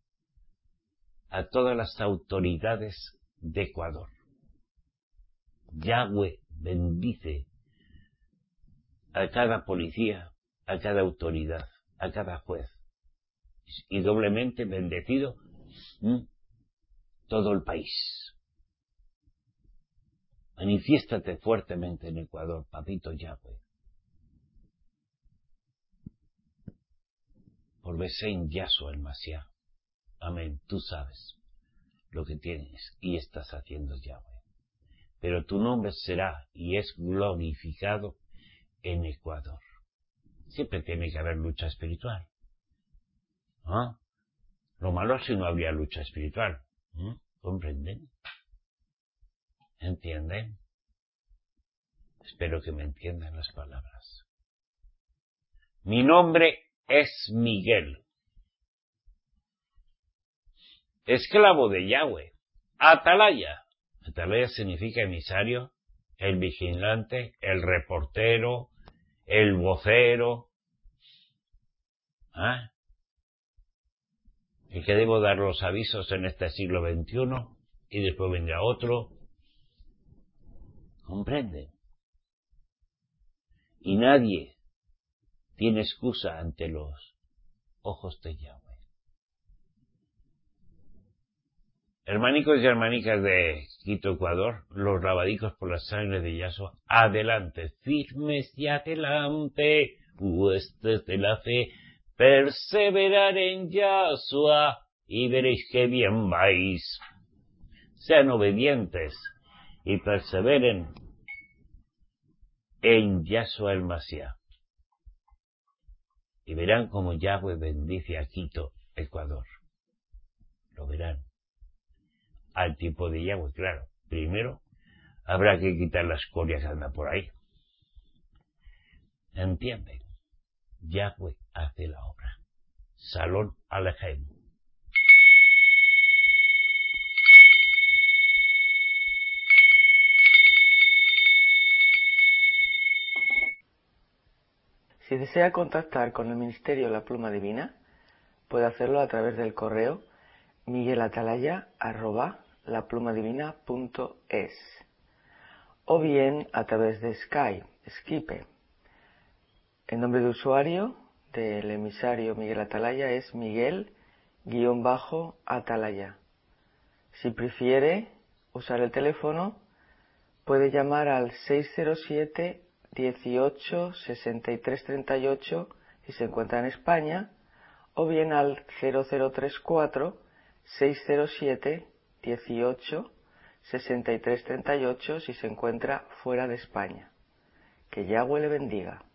a todas las autoridades de Ecuador. Yahweh bendice a cada policía, a cada autoridad, a cada juez. Y doblemente bendecido ¿m? todo el país. Manifiéstate fuertemente en Ecuador, papito Yahweh. Por Besén Yahshua el Mashiach. Amén. Tú sabes lo que tienes y estás haciendo, Yahweh. Pero tu nombre será y es glorificado en Ecuador. Siempre tiene que haber lucha espiritual. ¿Ah? Lo malo es si no habría lucha espiritual. ¿Mm? ¿Comprenden? ¿Entienden? Espero que me entiendan las palabras. Mi nombre es Miguel. Esclavo de Yahweh. Atalaya. Atalaya significa emisario, el vigilante, el reportero, el vocero. ¿Ah? El que debo dar los avisos en este siglo veintiuno y después vendrá otro. ¿Comprenden? Y nadie tiene excusa ante los ojos de Yahweh. Hermanicos y hermanicas de Quito, Ecuador, los lavadicos por la sangre de Yahshua, adelante, firmes y adelante, huestes de la fe, perseverar en Yahshua y veréis que bien vais. Sean obedientes y perseveren en Yahshua el Mashiach. Y verán como Yahweh bendice a Quito, Ecuador. Lo verán. Al tipo de Yahweh, claro. Primero, habrá que quitar la escoria que anda por ahí. ¿Entienden? Yahweh hace la obra. Salón Alejem. Si desea contactar con el Ministerio La Pluma Divina, puede hacerlo a través del correo miguelatalaya arroba laplumadivina punto es o bien a través de Skype, Skype. El nombre de usuario del emisario Miguel Atalaya es Miguel-Atalaya. Si prefiere usar el teléfono, puede llamar al seis cero siete, dieciocho, sesenta y tres treinta y ocho si se encuentra en España, o bien al cero cero tres cuatro, seis cero siete, dieciocho, sesenta y tres treinta y ocho si se encuentra fuera de España. Que Yahweh le bendiga.